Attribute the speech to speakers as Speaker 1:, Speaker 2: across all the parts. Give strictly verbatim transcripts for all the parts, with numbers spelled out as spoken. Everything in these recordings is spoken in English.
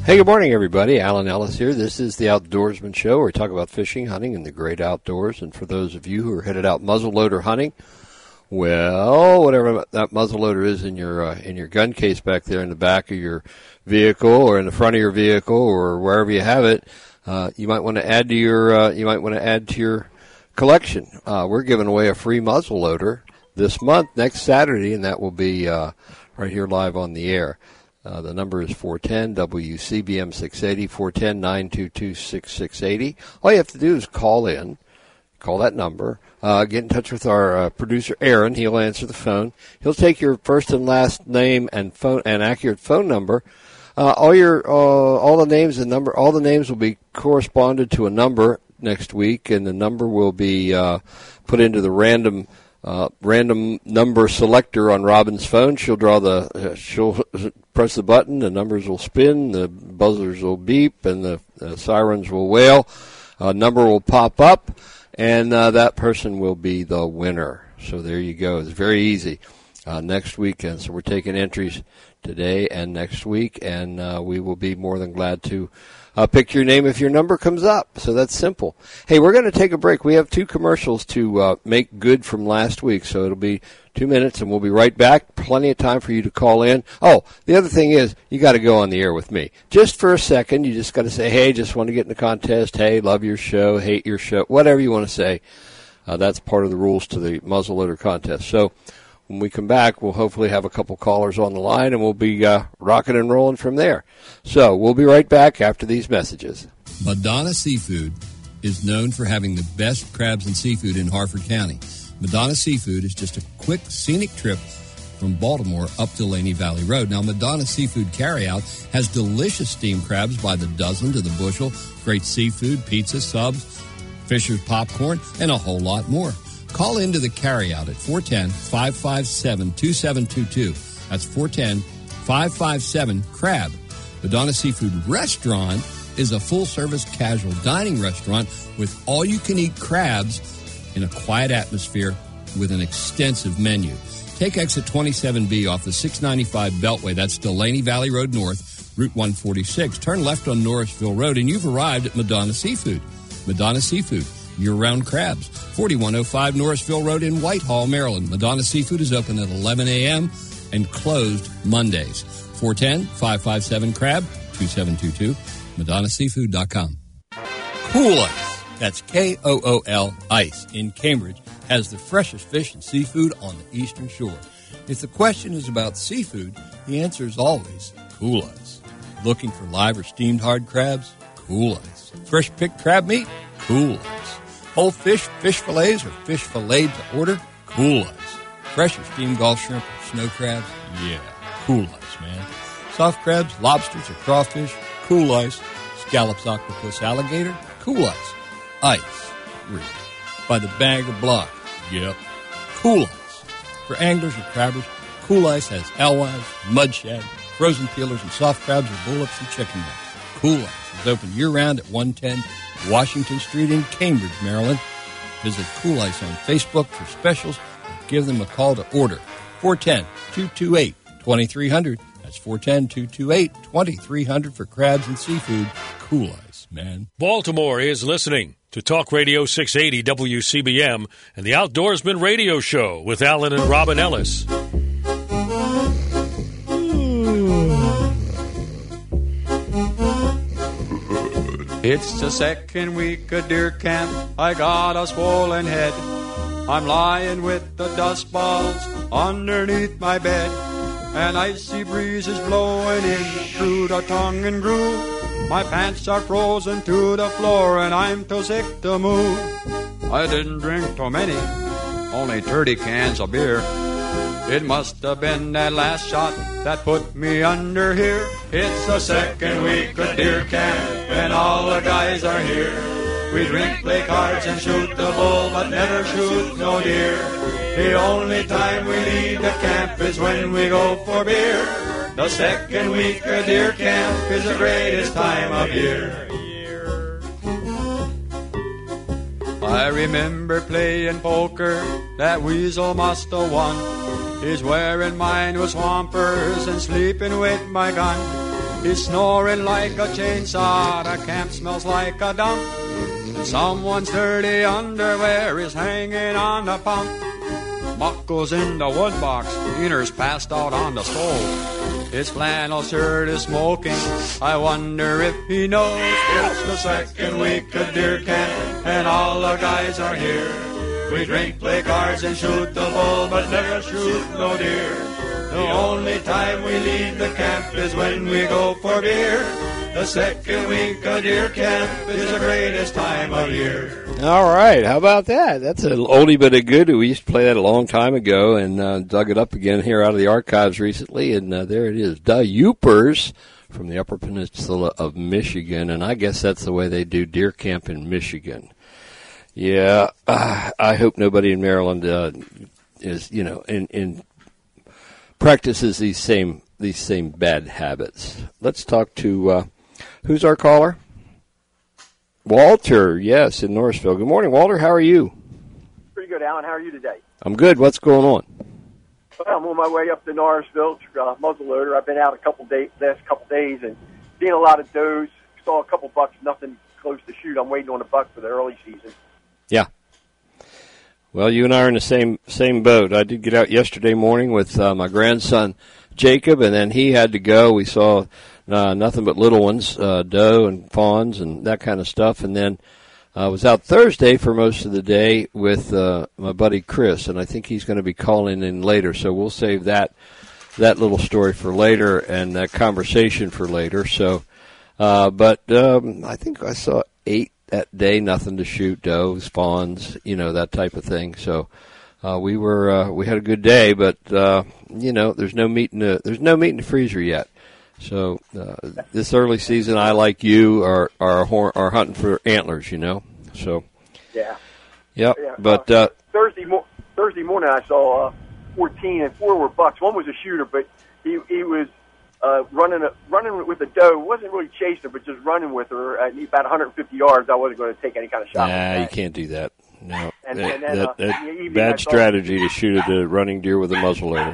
Speaker 1: Hey, good morning, everybody. Alan Ellis here. This is the Outdoorsman Show, where we talk about fishing, hunting, and the great outdoors. And for those of you who are headed out muzzleloader hunting, well, whatever that muzzleloader is in your uh, in your gun case back there in the back of your vehicle, or in the front of your vehicle, or wherever you have it, uh, you might want to add to your uh, you might want to add to your collection. Uh, we're giving away a free muzzleloader this month, next Saturday, and that will be uh, right here live on the air. Uh, the number is four one zero W C B M six eighty, four one zero, nine two two, six six eight zero. All you have to do is call in, call that number, uh, get in touch with our uh, producer Aaron. He'll answer the phone. He'll take your first and last name and phone and accurate phone number. Uh, all your uh, all the names and number, all the names will be corresponded to a number next week, and the number will be uh, put into the random. Uh, random number selector on Robin's phone. She'll draw the, uh, she'll press the button, the numbers will spin, the buzzers will beep, and the uh, sirens will wail. A number will pop up, and uh, that person will be the winner. So there you go. It's very easy. Uh, next weekend, so we're taking entries today and next week, and uh, we will be more than glad to Uh, pick your name if your number comes up. So that's simple. Hey, we're going to take a break. We have two commercials to uh, make good from last week, so it'll be two minutes, and we'll be right back. Plenty of time for you to call in. Oh, the other thing is, you got to go on the air with me. Just for a second, you just got to say, hey, just want to get in the contest. Hey, love your show, hate your show, whatever you want to say. Uh, that's part of the rules to the muzzleloader contest. So when we come back, we'll hopefully have a couple callers on the line, and we'll be uh, rocking and rolling from there. So we'll be right back after these messages.
Speaker 2: Madonna Seafood is known for having the best crabs and seafood in Harford County. Madonna Seafood is just a quick, scenic trip from Baltimore up to Laney Valley Road. Now, Madonna Seafood Carryout has delicious steamed crabs by the dozen to the bushel, great seafood, pizza, subs, Fisher's popcorn, and a whole lot more. Call into the carryout at four one zero, five five seven, two seven two two. That's four one zero, five five seven, CRAB. Madonna Seafood Restaurant is a full-service casual dining restaurant with all-you-can-eat crabs in a quiet atmosphere with an extensive menu. Take exit twenty-seven B off the six ninety-five Beltway. That's Delaney Valley Road North, Route one forty-six. Turn left on Norrisville Road, and you've arrived at Madonna Seafood. Madonna Seafood. Year-round crabs. forty-one oh five Norrisville Road in Whitehall, Maryland. Madonna Seafood is open at eleven a.m. and closed Mondays. four one zero, five five seven, CRAB, two seven two two, madonna seafood dot com. Cool Ice, that's K O O L Ice, in Cambridge, has the freshest fish and seafood on the Eastern Shore. If the question is about seafood, the answer is always Cool Ice. Looking for live or steamed hard crabs? Cool Ice. Fresh picked crab meat? Cool Ice. Whole fish, fish fillets, or fish filleted to order? Cool Ice. Fresh or steamed Gulf shrimp or snow crabs? Yeah, Cool Ice, man. Soft crabs, lobsters, or crawfish? Cool Ice. Scallops, octopus, alligator? Cool Ice. Ice. Really. By the bag or block? Yep. Cool Ice. For anglers or crabbers, Cool Ice has alewives, mud shad, frozen peelers, and soft crabs or bullets and chicken necks. Cool Ice is open year-round at one ten Washington Street in Cambridge, Maryland. Visit Cool Ice on Facebook for specials or give them a call to order. four one zero, two two eight, two three zero zero. That's four one zero, two two eight, two three zero zero for crabs and seafood. Cool Ice, man.
Speaker 3: Baltimore is listening to Talk Radio six eighty W C B M and the Outdoorsman Radio Show with Alan and Robin Ellis.
Speaker 4: It's the second week of deer camp, I got a swollen head. I'm lying with the dust balls underneath my bed, and icy breezes blowing in through the tongue and groove. My pants are frozen to the floor and I'm too sick to move. I didn't drink too many, only thirty cans of beer. It must have been that last shot that put me under here. It's the second week of deer camp and all the guys are here. We drink, play cards and shoot the bull, but never shoot no deer. The only time we leave the camp is when we go for beer. The second week of deer camp is the greatest time of year. I remember playing poker, that weasel must have won. He's wearing mine with swampers and sleeping with my gun. He's snoring like a chainsaw, the camp smells like a dump. Someone's dirty underwear is hanging on the pump. Buckles in the wood box, Wiener's passed out on the stove. His flannel shirt is smoking, I wonder if he knows. It's the second week of deer camp, and all the guys are here. We drink, play cards, and shoot the bull, but never shoot no deer. The only time we leave the camp is when we go for beer. The second week of deer camp is the greatest time of year.
Speaker 1: All right, how about that? That's an oldie but a goodie. We used to play that a long time ago and uh, dug it up again here out of the archives recently, and uh, there it is. The Yoopers from the Upper Peninsula of Michigan, and I guess that's the way they do deer camp in Michigan. Yeah, uh, I hope nobody in Maryland uh, is, you know, in, in practices these same these same bad habits. Let's talk to uh, who's our caller? Walter, yes, in Norrisville. Good morning, Walter. How are you?
Speaker 5: Pretty good, Alan. How are you today?
Speaker 1: I'm good. What's going on?
Speaker 5: Well, I'm on my way up to Norrisville, uh, muzzleloader. I've been out a couple days, last couple days, and seen a lot of does. Saw a couple bucks, nothing close to shoot. I'm waiting on a buck for the early season.
Speaker 1: Yeah. Well, you and I are in the same same boat. I did get out yesterday morning with uh, my grandson Jacob, and then he had to go. We saw uh, nothing but little ones, uh, doe and fawns and that kind of stuff. And then I uh, was out Thursday for most of the day with uh, my buddy Chris, and I think he's going to be calling in later. So we'll save that that little story for later and that conversation for later. So, uh, but um, I think I saw eight that day, nothing to shoot, does, fawns, you know, that type of thing. So uh, we were uh, we had a good day, but uh, you know, there's no meat in the there's no meat in the freezer yet. So uh, this early season, I like you are are horn, are hunting for antlers, you know. So
Speaker 5: yeah,
Speaker 1: yep.
Speaker 5: Yeah.
Speaker 1: But
Speaker 5: uh,
Speaker 1: uh,
Speaker 5: Thursday mo- Thursday morning, I saw uh, fourteen and four were bucks. One was a shooter, but he he was. Uh, running a, running with a doe, wasn't really chasing her, but just running with her at about one hundred fifty yards. I wasn't going to take any kind of shot.
Speaker 1: Nah, you can't do that. No,
Speaker 5: and,
Speaker 1: that,
Speaker 5: and then,
Speaker 1: that,
Speaker 5: uh,
Speaker 1: that bad strategy to shoot at a running deer with a muzzleloader.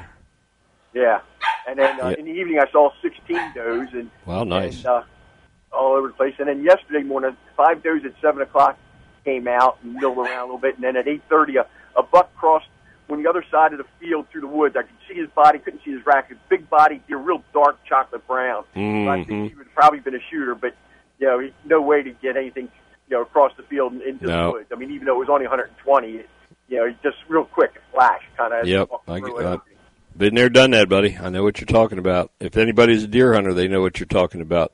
Speaker 5: Yeah, and then uh,
Speaker 1: yeah.
Speaker 5: in the evening I saw sixteen does and
Speaker 1: wow, nice,
Speaker 5: and, uh, all over the place. And then yesterday morning, five does at seven o'clock came out and milled around a little bit, and then at eight thirty, a, a buck crossed on the other side of the field through the woods. I could see his body, couldn't see his rack. His big body, deer, real dark chocolate brown.
Speaker 1: Mm-hmm.
Speaker 5: So I think he would have probably been a shooter, but you know, he, no way to get anything, you know, across the field and into
Speaker 1: no.
Speaker 5: the woods. I mean, even though it was only one hundred twenty, it, you know, just real quick, a flash, kind of.
Speaker 1: Yep, I get that. Been there, done that, buddy. I know what you're talking about. If anybody's a deer hunter, they know what you're talking about.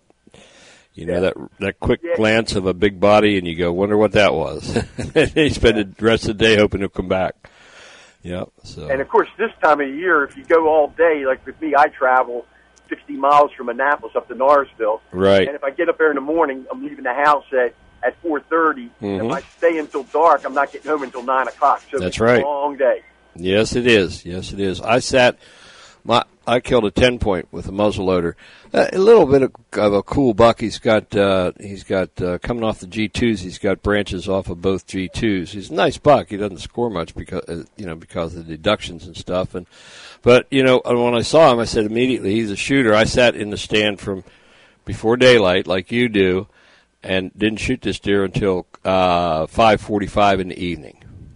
Speaker 1: You know, yeah. that that quick yeah. glance of a big body, and you go, wonder what that was. And you spend yeah. the rest of the day hoping he'll come back. Yep. So.
Speaker 5: And, of course, this time of year, if you go all day, like with me, I travel sixty miles from Annapolis up to Norrisville.
Speaker 1: Right.
Speaker 5: And if I get up there in the morning, I'm leaving the house at, at four thirty.
Speaker 1: Mm-hmm.
Speaker 5: If I stay until dark, I'm not getting home until nine o'clock. So
Speaker 1: that's
Speaker 5: it's
Speaker 1: right.
Speaker 5: a long day.
Speaker 1: Yes, it is. Yes, it is. I sat, my, I killed a ten point with a muzzleloader. Uh, a little bit of, of a cool buck. He's got, uh, he's got, uh, coming off the G twos, he's got branches off of both G twos. He's a nice buck. He doesn't score much because, uh, you know, because of the deductions and stuff. And, but, you know, when I saw him, I said immediately, he's a shooter. I sat in the stand from before daylight, like you do, and didn't shoot this deer until, uh, five forty-five in the evening.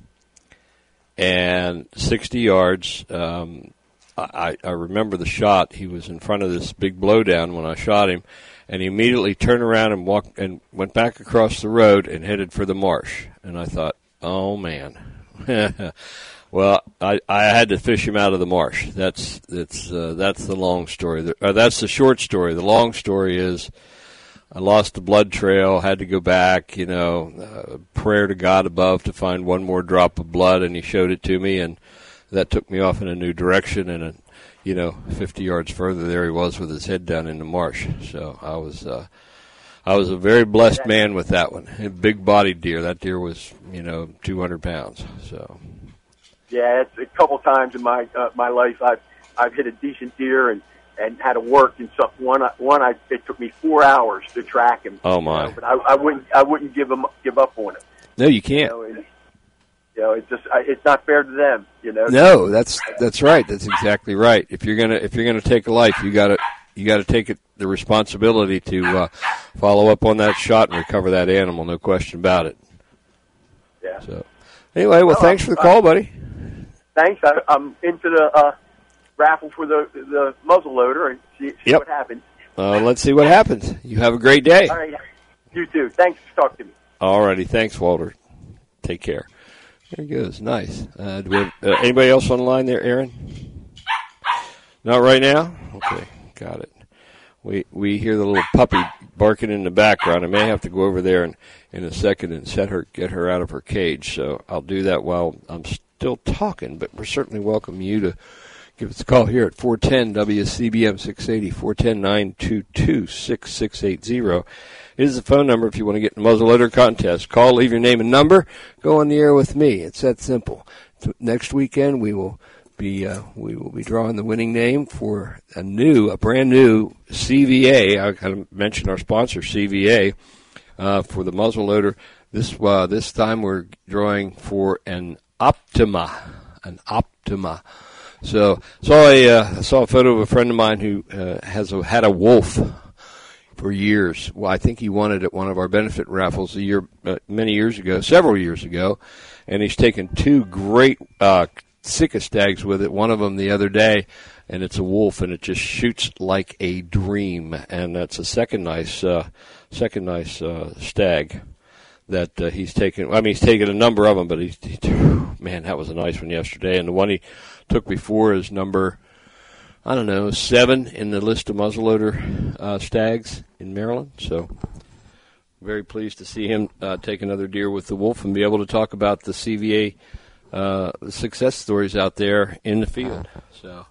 Speaker 1: And sixty yards, um, I, I remember the shot. He was in front of this big blowdown when I shot him, and he immediately turned around and walked and went back across the road and headed for the marsh. And I thought, oh man, well, I, I had to fish him out of the marsh. That's that's uh, that's the long story. Or that's the short story. The long story is I lost the blood trail, had to go back, you know, uh, prayer to God above to find one more drop of blood, and he showed it to me, and that took me off in a new direction, and, a, you know, fifty yards further, there he was with his head down in the marsh. So I was uh, I was a very blessed man with that one. A big-bodied deer. That deer was, you know, two hundred pounds. So
Speaker 5: yeah, it's a couple times in my uh, my life I've I've hit a decent deer and. and had to work in some one. One, I it took me four hours to track him.
Speaker 1: Oh my!
Speaker 5: You know, but I, I wouldn't, I wouldn't give him give up on it.
Speaker 1: No, you can't.
Speaker 5: You know, and, you know it's just, it's not fair to them. You know.
Speaker 1: No, that's that's right. That's exactly right. If you're gonna if you're gonna take a life, you gotta you got to take it, the responsibility to uh, follow up on that shot and recover that animal. No question about it.
Speaker 5: Yeah.
Speaker 1: So, anyway, well,
Speaker 5: well
Speaker 1: thanks for the
Speaker 5: uh,
Speaker 1: call, buddy.
Speaker 5: Thanks. I, I'm into the uh, raffle for the the muzzle loader and see, see
Speaker 1: Yep.
Speaker 5: what happens.
Speaker 1: Uh, let's see what happens. You have a great day.
Speaker 5: All right. You too. Thanks for talking to me.
Speaker 1: All righty. Thanks, Walter. Take care. There he goes. Nice. Uh, do we have uh, anybody else on the line there, Aaron? Not right now? Okay. Got it. We we hear the little puppy barking in the background. I may have to go over there in, in a second and set her, get her out of her cage. So I'll do that while I'm still talking. But we're certainly welcome you to give us a call here at four one zero W C B M six eighty, four one zero, nine two two, six six eight zero. It is the phone number if you want to get in the muzzleloader contest. Call, leave your name and number, go on the air with me. It's that simple. So next weekend we will be uh, we will be drawing the winning name for a new, a brand new C V A. I kind of mentioned our sponsor, C V A, uh, for the muzzleloader. This uh, this time we're drawing for an Optima, an Optima. So saw a uh, saw a photo of a friend of mine who uh, has a, had a Wolf for years. Well, I think he won it at one of our benefit raffles a year, uh, many years ago, several years ago, and he's taken two great uh, Sika stags with it. One of them the other day, and it's a Wolf, and it just shoots like a dream. And that's a second nice, uh, second nice uh, stag that uh, he's taken. I mean, he's taken a number of them, but he's, he, man, that was a nice one yesterday. And the one he took before is number, I don't know, seven in the list of muzzleloader uh, stags in Maryland. So very pleased to see him uh, take another deer with the Wolf and be able to talk about the C V A uh, success stories out there in the field. So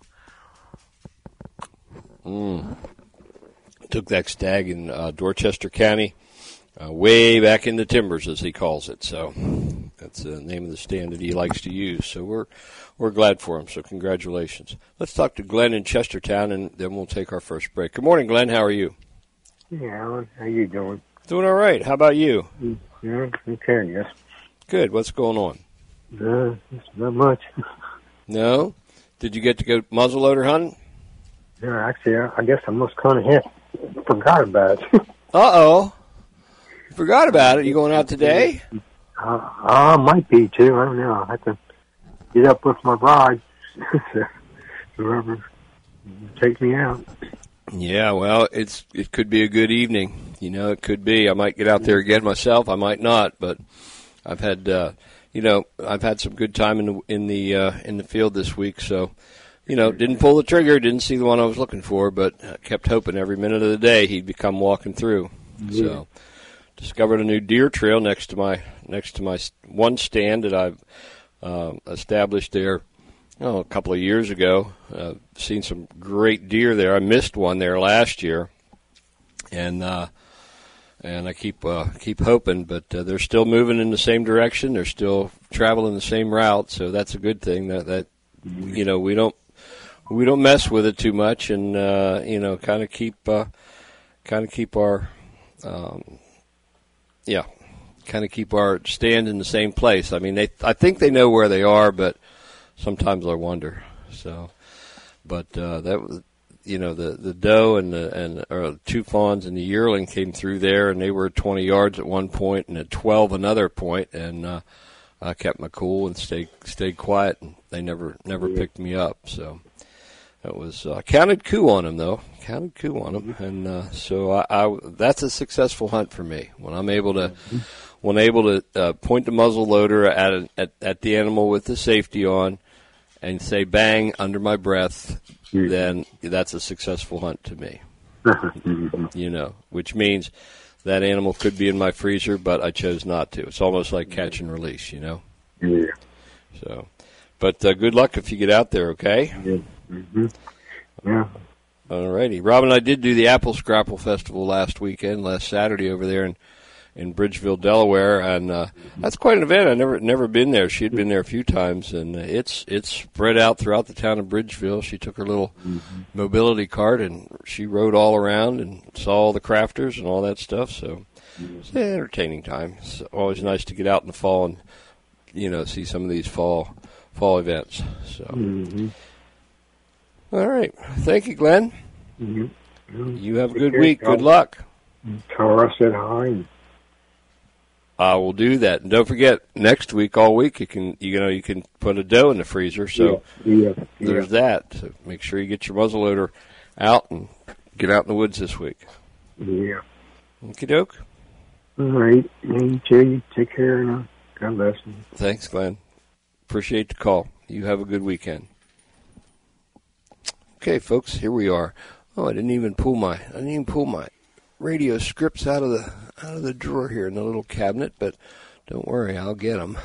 Speaker 1: mm. took that stag in uh, Dorchester County, uh, way back in the timbers, as he calls it. So that's the name of the stand that he likes to use. So we're We're glad for him, so congratulations. Let's talk to Glenn in Chestertown, and then we'll take our first break. Good morning, Glenn. How are you?
Speaker 6: Yeah, Alan. How you doing?
Speaker 1: Doing all right. How about you?
Speaker 6: Yeah, okay, yes.
Speaker 1: Good. What's going on?
Speaker 6: Uh, it's not much.
Speaker 1: No? Did you get to go muzzleloader hunting?
Speaker 6: Yeah, actually, I, I guess I must kind of have forgot about it.
Speaker 1: Uh-oh. You forgot about it? You going out today?
Speaker 6: Uh, I might be, too. I don't know. I have to get up with my bride. Whoever take me out.
Speaker 1: Yeah, well, it's it could be a good evening. You know, it could be. I might get out there again myself. I might not, but I've had, uh, you know, I've had some good time in the in the uh, in the field this week. So, you know, didn't pull the trigger, didn't see the one I was looking for, but I kept hoping every minute of the day he'd become walking through. Yeah. So, discovered a new deer trail next to my next to my one stand that I've uh, established there. Oh, a couple of years ago. Uh, seen some great deer there. I missed one there last year, and uh, and I keep uh, keep hoping. But uh, they're still moving in the same direction. They're still traveling the same route, so that's a good thing. That that you know we don't we don't mess with it too much, and uh, you know kind of keep uh, kind of keep our um, yeah kind of keep our stand in the same place. I mean, they I think they know where they are, but sometimes I wonder. So, but uh, that was, you know, the the doe and the and or the two fawns and the yearling came through there, and they were at twenty yards at one point, and at twelve another point, and uh, I kept my cool and stayed stayed quiet, and they never never picked me up. So that was uh, counted coup on them though, counted coup on them, and uh, so I, I that's a successful hunt for me when I'm able to. When able to uh, point the muzzle loader at, a, at at the animal with the safety on and say bang under my breath, mm-hmm. then that's a successful hunt to me. You know, which means that animal could be in my freezer, but I chose not to. It's almost like catch and release, you know?
Speaker 6: Yeah.
Speaker 1: So, but uh, good luck if you get out there, okay?
Speaker 6: Yeah. Mm-hmm. Yeah.
Speaker 1: All righty. Rob and I did do the Apple Scrapple Festival last weekend, last Saturday over there in in Bridgeville, Delaware, and uh, that's quite an event. I never never been there. She had been there a few times, and it's it's spread out throughout the town of Bridgeville. She took her little mm-hmm. mobility cart, and she rode all around and saw all the crafters and all that stuff. So mm-hmm. it's an entertaining time. It's always nice to get out in the fall and, you know, see some of these fall fall events. So,
Speaker 6: mm-hmm.
Speaker 1: all right. Thank you, Glenn.
Speaker 6: Mm-hmm.
Speaker 1: You have a good week. Good luck.
Speaker 6: Tell her I said hi.
Speaker 1: I will do that, and don't forget next week, all week, you can you know you can put a doe in the freezer. So
Speaker 6: yeah, yeah,
Speaker 1: there's
Speaker 6: yeah.
Speaker 1: that. So make sure you get your muzzleloader out and get out in the woods this week.
Speaker 6: Yeah.
Speaker 1: Okie doke.
Speaker 6: All right. You too. Take care now. God bless you.
Speaker 1: Thanks, Glenn. Appreciate the call. You have a good weekend. Okay, folks, here we are. Oh, I didn't even pull my I didn't even pull my radio scripts out of the out of the drawer here in the little cabinet, but don't worry, I'll get them.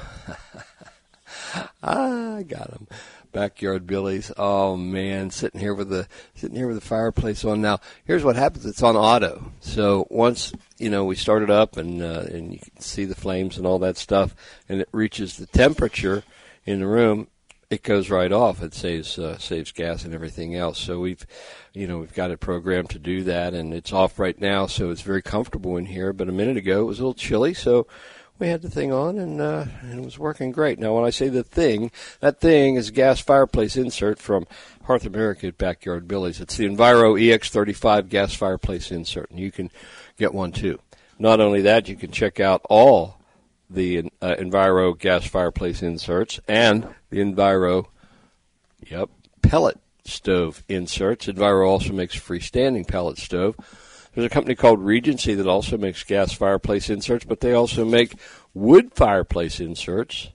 Speaker 1: I got them. Backyard Billies. Oh man, sitting here with the sitting here with the fireplace on. Now, here's what happens: it's on auto. So once you know we start it up and uh, and you can see the flames and all that stuff, and it reaches the temperature in the room, it goes right off. It saves uh, saves gas and everything else. So we've, you know, we've got it programmed to do that, and it's off right now, so it's very comfortable in here. But a minute ago, it was a little chilly, so we had the thing on, and, uh, and it was working great. Now, when I say the thing, that thing is a gas fireplace insert from Hearth America at Backyard Billies. It's the Enviro E X thirty-five gas fireplace insert, and you can get one too. Not only that, you can check out all the uh, Enviro gas fireplace inserts and the Enviro, yep, pellet stove inserts. Enviro also makes freestanding pellet stove. There's a company called Regency that also makes gas fireplace inserts, but they also make wood fireplace inserts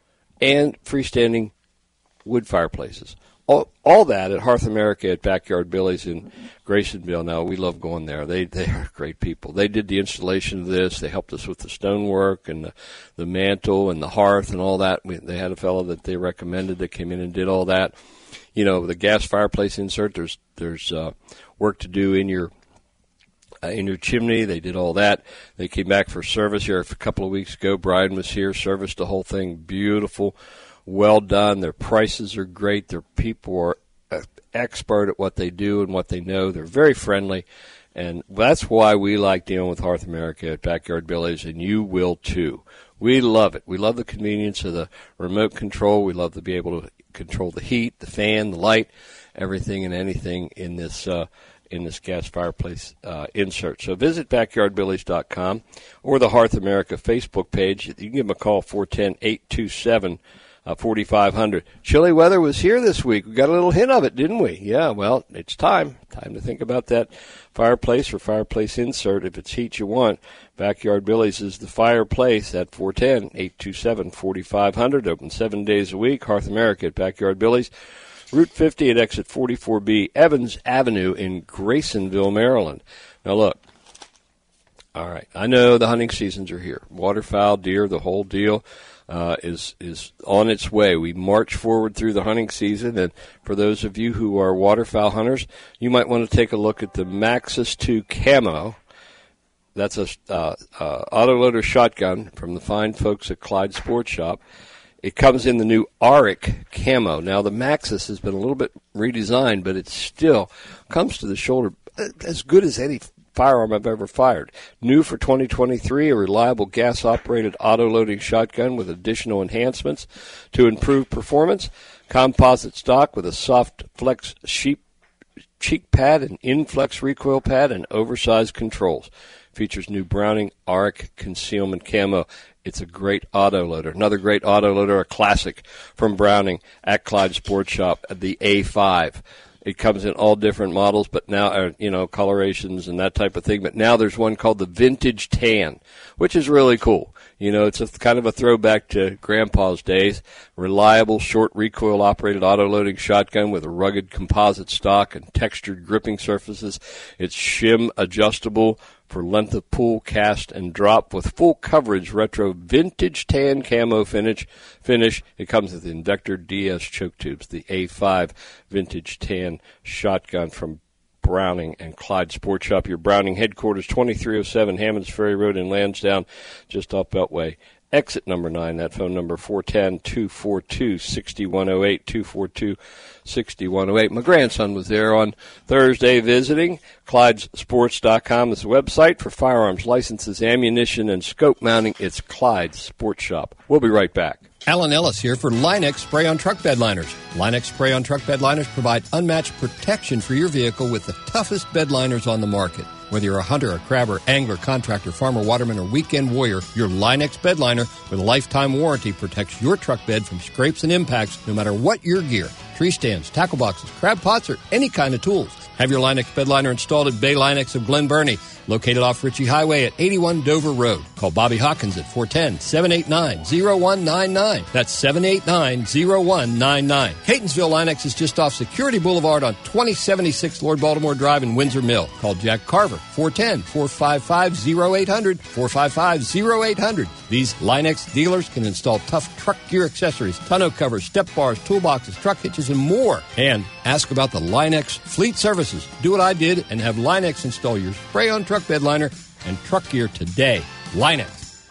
Speaker 1: and freestanding wood fireplaces. All, all that at Hearth America at Backyard Billies in Graysonville. Now, we love going there. They they are great people. They did the installation of this. They helped us with the stonework and the, the mantle and the hearth and all that. We, they had a fellow that they recommended that came in and did all that. You know, the gas fireplace insert, there's there's uh, work to do in your uh, in your chimney. They did all that. They came back for service here a couple of weeks ago. Brian was here, serviced the whole thing. Beautiful. Well done. Their prices are great. Their people are expert at what they do and what they know. They're very friendly, and that's why we like dealing with Hearth America at Backyard Billies, and you will too. We love it. We love the convenience of the remote control. We love to be able to control the heat, the fan, the light, everything and anything in this uh, in this gas fireplace uh, insert. So visit backyard billies dot com or the Hearth America Facebook page. You can give them a call, four one zero, eight two seven, forty-five hundred. Chilly weather was here this week. We got a little hint of it, didn't we? Yeah, well, it's time. Time to think about that fireplace or fireplace insert. If it's heat you want, Backyard Billies is the fireplace at four one zero, eight two seven, forty-five hundred. Open seven days a week. Hearth America at Backyard Billies. Route fifty at exit forty-four B, Evans Avenue in Graysonville, Maryland. Now, look. All right. I know the hunting seasons are here. Waterfowl, deer, the whole deal. Uh, is is on its way. We march forward through the hunting season, and for those of you who are waterfowl hunters, you might want to take a look at the Maxus two Camo. That's a uh, uh, autoloader shotgun from the fine folks at Clyde Sports Shop. It comes in the new Auric Camo. Now, the Maxus has been a little bit redesigned, but it still comes to the shoulder as good as any firearm I've ever fired. New for twenty twenty-three, a reliable gas-operated auto-loading shotgun with additional enhancements to improve performance. Composite stock with a soft flex sheep, cheek pad, an inflex recoil pad, and oversized controls. Features new Browning Auric concealment camo. It's a great auto-loader. Another great auto-loader, a classic from Browning at Clyde Sports Shop, the A five. It comes in all different models, but now, uh, you know, colorations and that type of thing. But now there's one called the Vintage Tan, which is really cool. You know, it's a kind of a throwback to Grandpa's days. Reliable, short recoil-operated auto-loading shotgun with a rugged composite stock and textured gripping surfaces. It's shim adjustable for length of pull, cast, and drop with full coverage retro Vintage Tan camo finish. Finish. It comes with Invector D S choke tubes, the A five Vintage Tan shotgun from Browning and Clyde Sports Shop. Your Browning headquarters, twenty-three oh seven Hammonds Ferry Road in Lansdowne, just off Beltway. Exit number nine, that phone number, four one zero, two four two, six one zero eight, two four two, six one zero eight. My grandson was there on Thursday visiting. Clydes Sports dot com is the website for firearms, licenses, ammunition, and scope mounting. It's Clyde Sports Shop. We'll be right back.
Speaker 2: Alan Ellis here for Line-X Spray-On Truck Bed Liners. Line-X Spray-On Truck Bed Liners provide unmatched protection for your vehicle with the toughest bed liners on the market. Whether you're a hunter, a crabber, angler, contractor, farmer, waterman, or weekend warrior, your Line-X bed liner with a lifetime warranty protects your truck bed from scrapes and impacts no matter what your gear. Tree stands, tackle boxes, crab pots, or any kind of tools. Have your Line-X bed liner installed at Bay Line-X of Glen Burnie, located off Ritchie Highway at eighty-one Dover Road. Call Bobby Hawkins at four one zero, seven eight nine, zero one nine nine. That's seven eight nine, zero one nine nine. Catonsville Line-X is just off Security Boulevard on twenty seventy-six Lord Baltimore Drive in Windsor Mill. Call Jack Carver, four one zero, four five five, zero eight zero zero, four five five, zero eight zero zero. These Line-X dealers can install tough truck gear accessories, tonneau covers, step bars, toolboxes, truck hitches, and more. And ask about the Line-X fleet services. Do what I did and have Line-X install your spray-on truck bed liner and truck gear today. Line-X.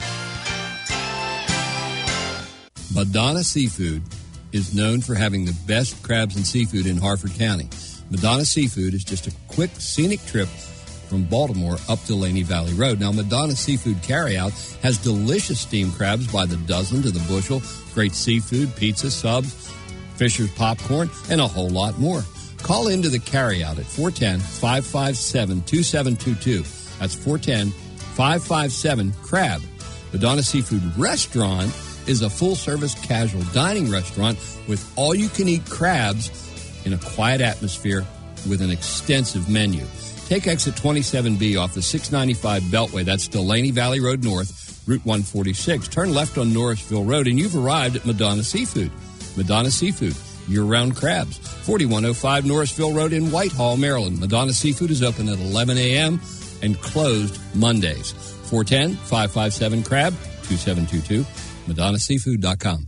Speaker 2: Madonna Seafood is known for having the best crabs and seafood in Harford County. Madonna Seafood is just a quick, scenic trip from Baltimore up to Laney Valley Road. Now, Madonna Seafood Carryout has delicious steamed crabs by the dozen to the bushel, great seafood, pizza, subs, Fisher's popcorn, and a whole lot more. Call into the carryout at four one zero, five five seven, two seven two two. That's four one zero, five five seven, CRAB. Madonna Seafood Restaurant is a full-service casual dining restaurant with all-you-can-eat crabs in a quiet atmosphere with an extensive menu. Take exit twenty-seven B off the six ninety-five Beltway. That's Delaney Valley Road North, Route one forty-six. Turn left on Norrisville Road, and you've arrived at Madonna Seafood. Madonna Seafood, year-round crabs. forty-one oh five Norrisville Road in Whitehall, Maryland. Madonna Seafood is open at eleven a.m. and closed Mondays. four one zero, five five seven, CRAB, two seven two two, madonna seafood dot com.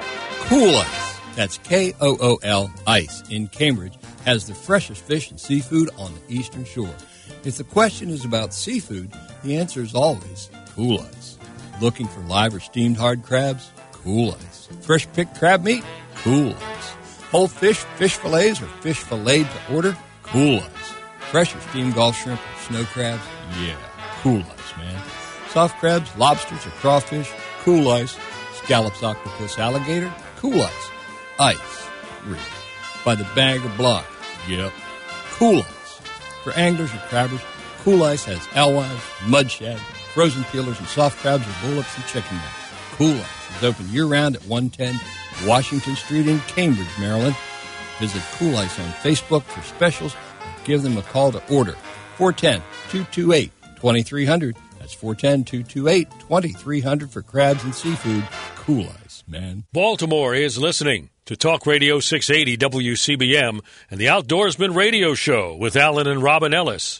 Speaker 2: Cool Ice, that's K O O L Ice, in Cambridge, has the freshest fish and seafood on the Eastern Shore. If the question is about seafood, the answer is always Cool Ice. Looking for live or steamed hard crabs? Cool Ice. Fresh picked crab meat? Cool Ice. Whole fish, fish fillets, or fish filleted to order? Cool Ice. Fresh or steamed Gulf shrimp or snow crabs? Yeah, Cool Ice, man. Soft crabs, lobsters, or crawfish? Cool Ice. Scallops, octopus, alligator? Cool Ice. Ice. Real. By the bag or block? Yep. Cool Ice. For anglers or crabbers, Cool Ice has alewives, mud shad, frozen peelers, and soft crabs or bullocks and chicken necks. Cool Ice is open year-round at one ten Washington Street in Cambridge, Maryland. Visit Cool Ice on Facebook for specials or give them a call to order. four one zero, two two eight, two three zero zero. That's four one zero, two two eight, two three zero zero for crabs and seafood. Cool Ice, man.
Speaker 3: Baltimore is listening to Talk Radio six eighty W C B M and the Outdoorsman Radio Show with Alan and Robin Ellis.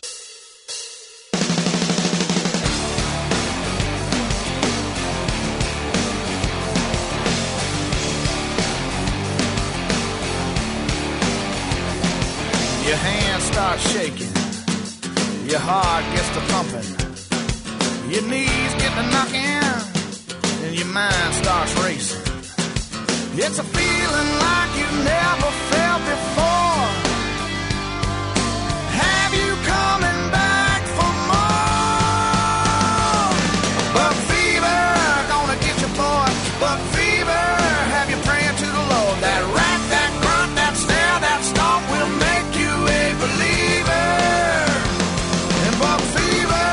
Speaker 7: Your hands start shaking, your heart gets to pumping, your knees get to knocking, and your mind starts racing. It's a feeling like you've never felt before. Have you coming back for more? Buck fever, gonna get you, boy. Buck fever, have you praying to the Lord. That rat, that grunt, that snare, that stomp will make you a believer. And buck fever,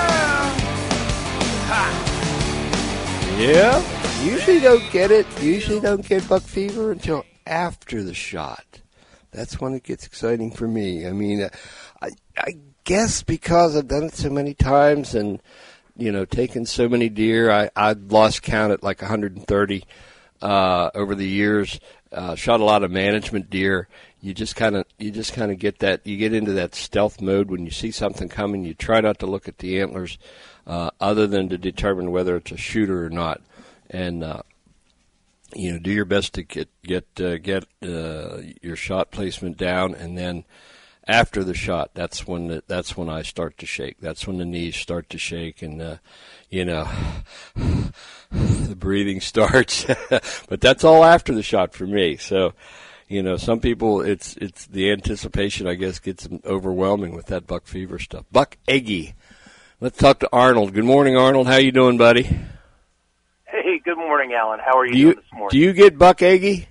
Speaker 7: ha.
Speaker 1: Yeah. Usually don't get it. Usually don't get buck fever until after the shot. That's when it gets exciting for me. I mean, I, I guess because I've done it so many times and, you know, taken so many deer, I, I've lost count at like one hundred thirty uh, over the years. Uh, shot a lot of management deer. You just kind of, you just kind of get that. You get into that stealth mode when you see something coming. You try not to look at the antlers, uh, other than to determine whether it's a shooter or not. And, uh, you know, do your best to get get uh, get uh, your shot placement down, and then after the shot, that's when the, that's when I start to shake. That's when the knees start to shake, and uh, you know, the breathing starts. But that's all after the shot for me. So, you know, some people, it's it's the anticipation, I guess, gets them overwhelming with that buck fever stuff. Buck Eggy. Let's talk to Arnold. Good morning, Arnold. How you doing, buddy?
Speaker 8: Hey, good morning, Alan. How are you,
Speaker 1: Do you
Speaker 8: doing this morning?
Speaker 1: do you get buck eggy?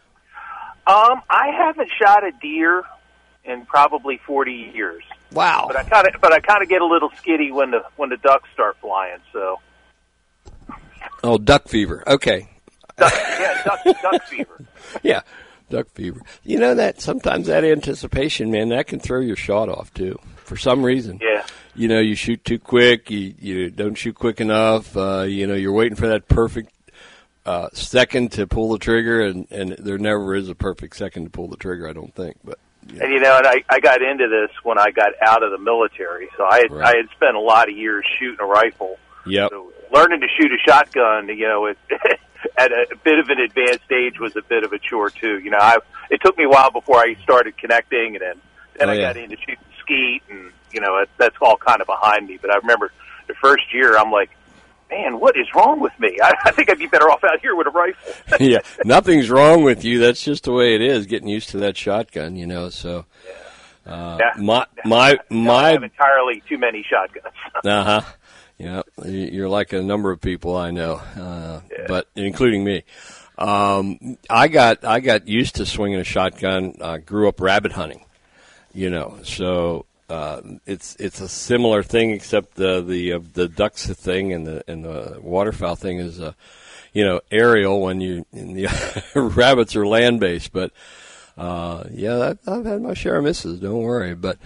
Speaker 8: Um, I haven't shot a deer in probably forty years.
Speaker 1: Wow.
Speaker 8: But I kind of, but I kind of get a little skitty when the when the ducks start flying. So.
Speaker 1: Oh, duck fever. Okay.
Speaker 8: Duck, yeah, duck, duck fever.
Speaker 1: Yeah, duck fever. You know that sometimes that anticipation, man, that can throw your shot off too. For some reason.
Speaker 8: Yeah.
Speaker 1: You know, you shoot too quick. You you don't shoot quick enough. Uh, you know, you're waiting for that perfect uh, second to pull the trigger, and, and there never is a perfect second to pull the trigger, I don't think. But yeah.
Speaker 8: And you know, and I, I got into this when I got out of the military, so I had,
Speaker 1: Right.
Speaker 8: I had spent a lot of years shooting a rifle.
Speaker 1: Yep.
Speaker 8: So learning to shoot a shotgun, you know, it, at a, a bit of an advanced age was a bit of a chore too. You know, I it took me a while before I started connecting, and then then
Speaker 1: Oh,
Speaker 8: I
Speaker 1: yeah.
Speaker 8: got into shooting skeet, and you know, it, that's all kind of behind me. But I remember the first year, I'm like, man, what is wrong with me? I, I think I'd be better off out here with a rifle.
Speaker 1: Yeah, nothing's wrong with you. That's just the way it is. Getting used to that shotgun, you know. So, uh,
Speaker 8: Yeah.
Speaker 1: my my
Speaker 8: I
Speaker 1: my
Speaker 8: have entirely too many shotguns.
Speaker 1: Uh huh. Yeah, you're like a number of people I know, uh,
Speaker 8: Yeah.
Speaker 1: but including me. Um, I got I got used to swinging a shotgun. I grew up rabbit hunting, you know, so uh, it's it's a similar thing, except the the uh, the ducks thing and the and the waterfowl thing is, uh, you know, aerial when you and the rabbits are land based. But uh, yeah, I've had my share of misses. Don't worry, but.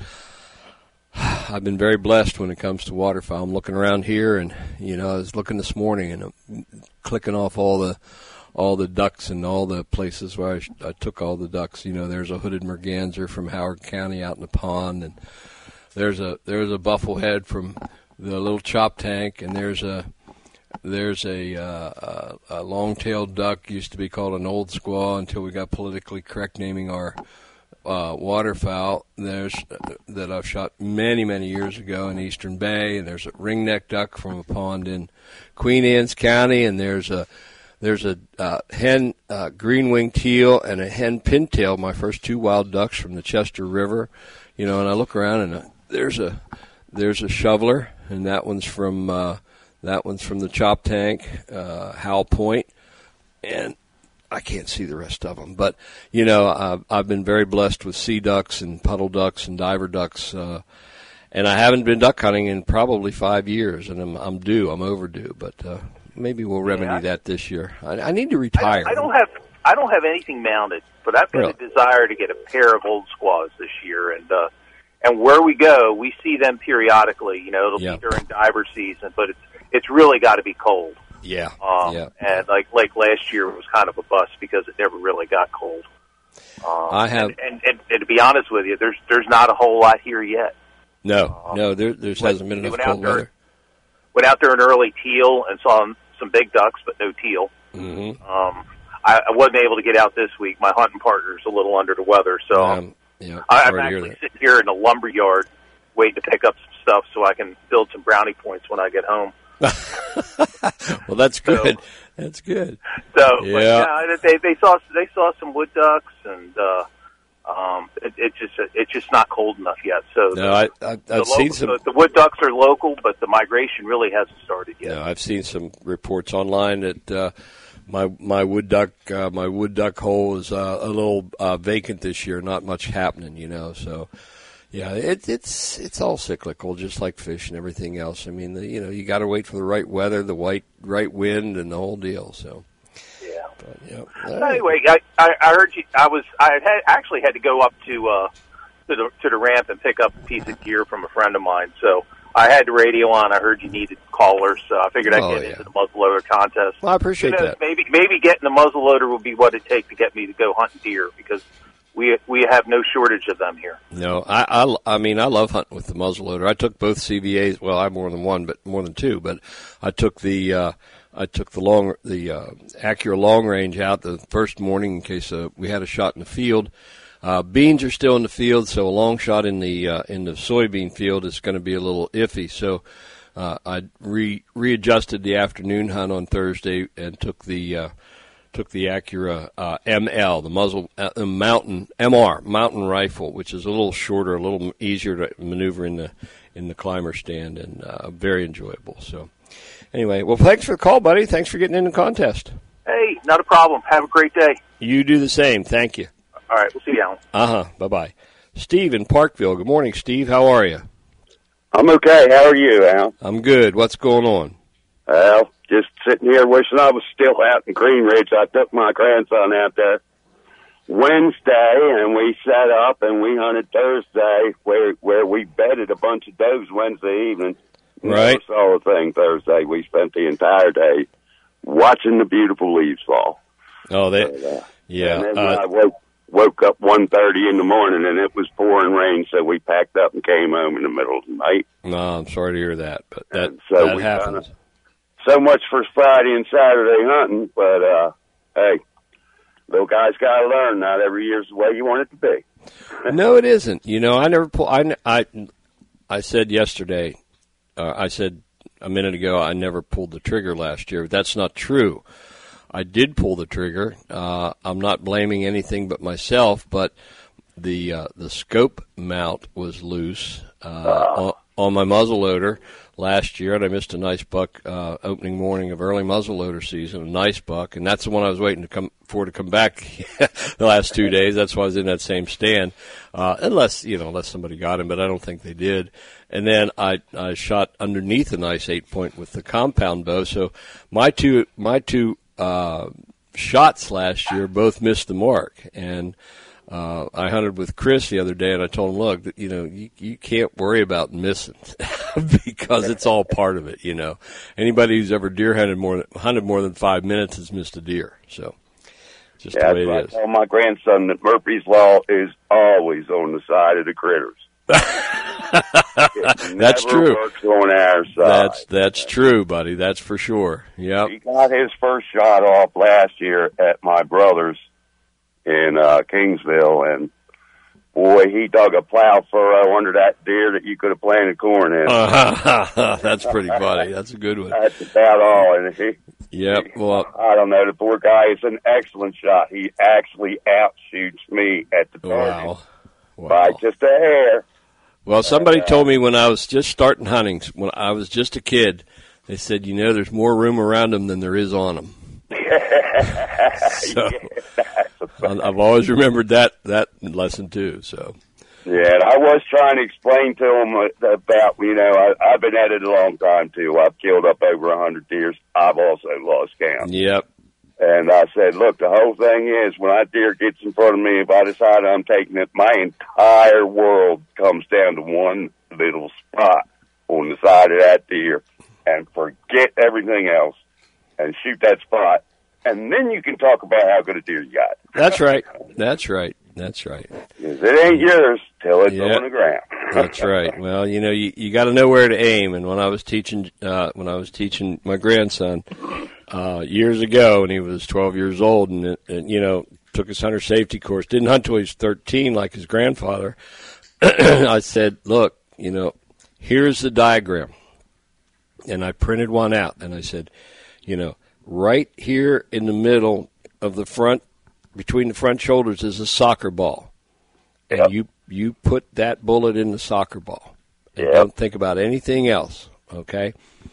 Speaker 1: I've been very blessed when it comes to waterfowl. I'm looking around here, and you know, I was looking this morning and I'm clicking off all the all the ducks and all the places where I, sh- I took all the ducks. You know, there's a hooded merganser from Howard County out in the pond, and there's a there's a bufflehead from the little chop tank, and there's a there's a, uh, a, a long-tailed duck, used to be called an old squaw until we got politically correct naming our Uh, waterfowl. There's uh, that I've shot many, many years ago in Eastern Bay, and there's a ringneck duck from a pond in Queen Anne's County, and there's a there's a uh, hen uh, green-winged teal and a hen pintail, my first two wild ducks from the Chester River. You know, and I look around and uh, there's a there's a shoveler, and that one's from uh, that one's from the chop tank, uh, Howell Point, and I can't see the rest of them, but you know, I've, I've been very blessed with sea ducks and puddle ducks and diver ducks, uh, and I haven't been duck hunting in probably five years, and I'm, I'm due, I'm overdue, but uh, maybe we'll remedy
Speaker 8: Yeah.
Speaker 1: that this year. I, I need to
Speaker 8: I
Speaker 1: retire.
Speaker 8: don't, I don't have I don't have anything mounted, but I've got
Speaker 1: Really?
Speaker 8: a desire to get a pair of old squaws this year, and uh, and where we go, we see them periodically. You know, it'll
Speaker 1: Yeah.
Speaker 8: be during diver season, but it's it's really got to be cold.
Speaker 1: Yeah,
Speaker 8: Um,
Speaker 1: yeah.
Speaker 8: And like like last year was kind of a bust because it never really got cold. Um,
Speaker 1: I have-
Speaker 8: and, and, and, and to be honest with you, there's there's not a whole lot here yet.
Speaker 1: No, no, there there hasn't been
Speaker 8: we
Speaker 1: enough
Speaker 8: went
Speaker 1: cold
Speaker 8: out there-
Speaker 1: weather.
Speaker 8: Went out there in early teal and saw some big ducks, but no teal.
Speaker 1: Mm-hmm.
Speaker 8: Um, I, I wasn't able to get out this week. My hunting partner's a little under the weather, so
Speaker 1: Um, yeah,
Speaker 8: I, I'm
Speaker 1: sorry to hear
Speaker 8: actually
Speaker 1: that.
Speaker 8: sitting here in the lumber yard waiting to pick up some stuff so I can build some brownie points when I get home.
Speaker 1: Well, that's
Speaker 8: So-
Speaker 1: good. That's good.
Speaker 8: So
Speaker 1: Yeah.
Speaker 8: but, yeah, they they saw they saw some wood ducks, and uh, um, it, it's just it's just not cold enough yet. So
Speaker 1: No, I, I
Speaker 8: the,
Speaker 1: I've seen
Speaker 8: local,
Speaker 1: some.
Speaker 8: the, the wood ducks are local, but the migration really hasn't started yet.
Speaker 1: No, I've seen some reports online that uh, my my wood duck uh, my wood duck hole is uh, a little uh, vacant this year. Not much happening, you know. So yeah, it, it's it's all cyclical, just like fish and everything else. I mean, the, you know, you got to wait for the right weather, the right right wind, and the whole deal. So
Speaker 8: Yeah.
Speaker 1: but, yeah.
Speaker 8: So anyway, I, I I heard you. I was I had actually had to go up to uh, to the to the ramp and pick up a piece of gear from a friend of mine. So I had the radio on. I heard you needed callers, so I figured I'd
Speaker 1: Oh,
Speaker 8: get
Speaker 1: yeah.
Speaker 8: into the muzzleloader contest.
Speaker 1: Well, I appreciate
Speaker 8: Who knows,
Speaker 1: that.
Speaker 8: Maybe maybe getting the muzzleloader will be what it takes to get me to go hunting deer, because we we have no shortage of them here.
Speaker 1: No, I, I, I mean, I love hunting with the muzzleloader. I took both C V As. Well, I have more than one, but more than two. But I took the uh, I took the long the uh, Acura long range out the first morning in case uh, we had a shot in the field. Uh, beans are still in the field, so a long shot in the uh, in the soybean field is going to be a little iffy. So uh, I re readjusted the afternoon hunt on Thursday and took the uh, took the Acura uh, M L, the muzzle uh, mountain M R mountain rifle, which is a little shorter, a little easier to maneuver in the in the climber stand, and uh, very enjoyable. So Anyway, well, thanks for the call, buddy. Thanks for getting in the contest.
Speaker 8: Hey, not a problem. Have a great day.
Speaker 1: You do the same. Thank you.
Speaker 8: All right, we'll see you, Alan.
Speaker 1: Uh-huh. Bye-bye. Steve in Parkville. Good morning, Steve. How are you?
Speaker 9: I'm okay. How are you, Al?
Speaker 1: I'm good. What's going on?
Speaker 9: Well, just sitting here wishing I was still out in Green Ridge. I took my grandson out there Wednesday, and we set up and we hunted Thursday, where where we bedded a bunch of does Wednesday evening.
Speaker 1: Right.
Speaker 9: Never saw a thing Thursday. We spent the entire day watching the beautiful leaves fall.
Speaker 1: Oh, they,
Speaker 9: but, uh,
Speaker 1: yeah.
Speaker 9: And then
Speaker 1: Uh,
Speaker 9: I woke woke up one thirty in the morning, and it was pouring rain, so we packed up and came home in the middle of the night.
Speaker 1: no, I'm sorry to hear that, but that,
Speaker 9: And so
Speaker 1: that
Speaker 9: we
Speaker 1: happens.
Speaker 9: kinda- So much for Friday and Saturday hunting, but, uh, hey, little guys got to learn. Not every year's the way you want it to be.
Speaker 1: No, it isn't. You know, I never pull. I, I, I said yesterday, uh, I said a minute ago, I never pulled the trigger last year. That's not true. I did pull the trigger. Uh, I'm not blaming anything but myself, but the uh, the scope mount was loose uh, on, on my muzzleloader last year, and I missed a nice buck uh, opening morning of early muzzleloader season, a nice buck, and that's the one I was waiting to come for to come back the last two days. That's why I was in that same stand, uh, unless you know, unless somebody got him, but I don't think they did. And then I I shot underneath a nice eight point with the compound bow. So my two my two uh, shots last year both missed the mark, and Uh, I hunted with Chris the other day, and I told him, look, you know, you, you can't worry about missing because it's all part of it, you know. Anybody who's ever deer hunted more than, hunted more than five minutes has missed a deer. So just
Speaker 9: yeah,
Speaker 1: the way it
Speaker 9: I
Speaker 1: is.
Speaker 9: tell my grandson that Murphy's Law is always on the side of the critters.
Speaker 1: That's true.
Speaker 9: Works on our side.
Speaker 1: That's that's true, buddy. That's for sure. Yep.
Speaker 9: He got his first shot off last year at my brother's in uh, Kingsville, and boy, he dug a plow furrow under that deer that you could have planted corn in.
Speaker 1: Uh, that's pretty funny. That's a good one.
Speaker 9: That's about all. And he,
Speaker 1: Yep. Well,
Speaker 9: I don't know. The poor guy is an excellent shot. He actually outshoots me at the target
Speaker 1: wow. Wow.
Speaker 9: by just a hair.
Speaker 1: Well, somebody told me when I was just starting hunting, when I was just a kid, they said, you know, there's more room around them than there is on them. So
Speaker 9: Yeah,
Speaker 1: I've always remembered that that lesson too. So
Speaker 9: yeah, and I was trying to explain to him about, you know, I, I've been at it a long time too. I've killed up over a hundred deers. I've also lost count.
Speaker 1: yep,
Speaker 9: And I said, look, the whole thing is when that deer gets in front of me, if I decide I'm taking it, my entire world comes down to one little spot on the side of that deer, and forget everything else and shoot that spot. And then you can talk about how good a deer you got.
Speaker 1: that's right. That's right. That's right.
Speaker 9: 'Cause it ain't yours till it's
Speaker 1: Yeah.
Speaker 9: on the ground.
Speaker 1: That's right. Well, you know, you, you got to know where to aim. And when I was teaching, uh, when I was teaching my grandson uh, years ago, and he was twelve years old, and, and you know, took his hunter safety course, didn't hunt till he was thirteen like his grandfather. I said, look, you know, here's the diagram, and I printed one out, and I said, you know, right here in the middle of the front, between the front shoulders, is a soccer ball. And
Speaker 9: Yep.
Speaker 1: you you put that bullet in the soccer ball. And
Speaker 9: Yep.
Speaker 1: don't think about anything else, okay?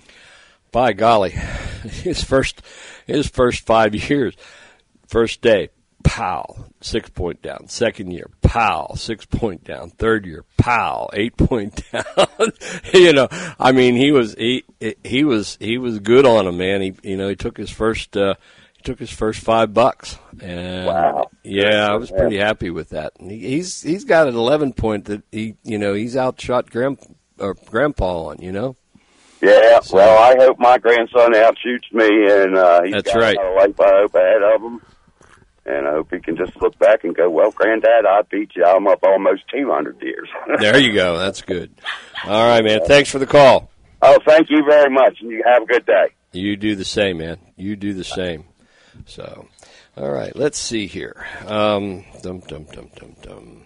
Speaker 1: By golly, his first his first five years, first day, pow, six point down. Second year, pow, six point down. Third year, pow, eight point down. You know, I mean, he was he he was he was good on him, man. He you know he took his first uh, he took his first five bucks, and
Speaker 9: Wow.
Speaker 1: yeah, I was pretty happy with that. And he, he's he's got an eleven point that he you know he's outshot grand or grandpa on. You know.
Speaker 9: Yeah, well, I hope my grandson outshoots me, and uh, he's
Speaker 1: That's
Speaker 9: got
Speaker 1: right.
Speaker 9: a life I hope ahead of him. And I hope he can just look back and go, well, Granddad, I beat you. I'm up almost two hundred years.
Speaker 1: There you go. That's good. All right, man. Thanks for the call.
Speaker 9: Oh, thank you very much, and you have a good day.
Speaker 1: You do the same, man. You do the same. So, all right. Let's see here. Um, dum dum dum dum dum.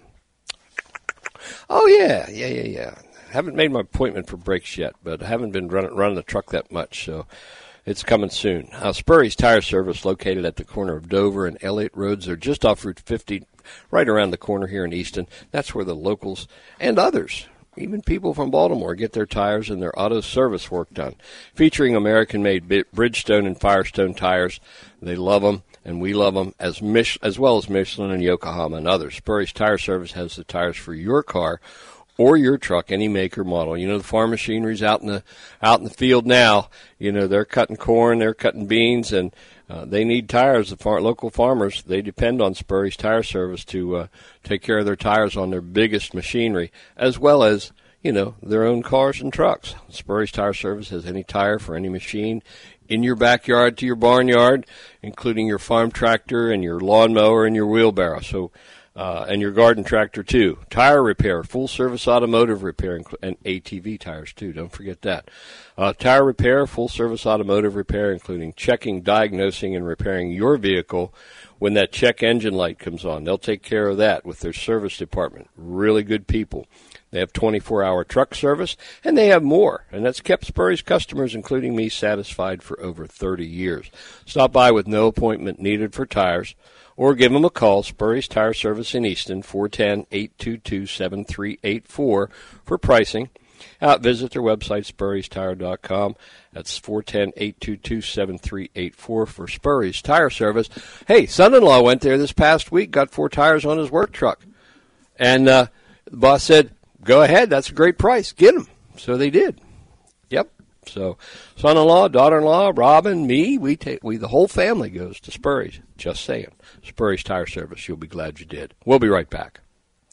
Speaker 1: Oh yeah, yeah, yeah, yeah. Haven't made my appointment for brakes yet, but I haven't been running running the truck that much, so it's coming soon. Uh, Spurry's Tire Service, located at the corner of Dover and Elliott Roads. They're just off Route fifty, right around the corner here in Easton. That's where the locals and others even people from Baltimore get their tires and their auto service work done. Featuring American-made Bridgestone and Firestone tires. They love them, and we love them, as, Mich- as well as Michelin and Yokohama and others. Spurry's Tire Service has the tires for your car or your truck, any make or model. You know, the farm machinery's out in the out in the field now. You know, they're cutting corn, they're cutting beans, and uh, they need tires. The far- local farmers, they depend on Spurry's Tire Service to uh, take care of their tires on their biggest machinery, as well as, you know, their own cars and trucks. Spurry's Tire Service has any tire for any machine in your backyard to your barnyard, including your farm tractor and your lawnmower and your wheelbarrow. So. Uh, and your garden tractor, too. Tire repair, full-service automotive repair, and A T V tires, too. Don't forget that. Uh, tire repair, full-service automotive repair, including checking, diagnosing, and repairing your vehicle when that check engine light comes on. They'll take care of that with their service department. Really good people. They have twenty-four hour truck service, and they have more. And that's kept Spurry's customers, including me, satisfied for over thirty years. Stop by with no appointment needed for tires, or give them a call, Spurry's Tire Service in Easton, four one zero, eight two two, seven three eight four, for pricing. Out, visit their website, spurrys tire dot com. That's four one zero, eight two two, seven three eight four for Spurry's Tire Service. Hey, son-in-law went there this past week, got four tires on his work truck. And uh, the boss said, go ahead, that's a great price, get them. So they did. Yep. So, son-in-law, daughter-in-law, Robin, me, we take we the whole family goes to Spurry's. Just saying. Spurry's Tire Service. You'll be glad you did. We'll be right back.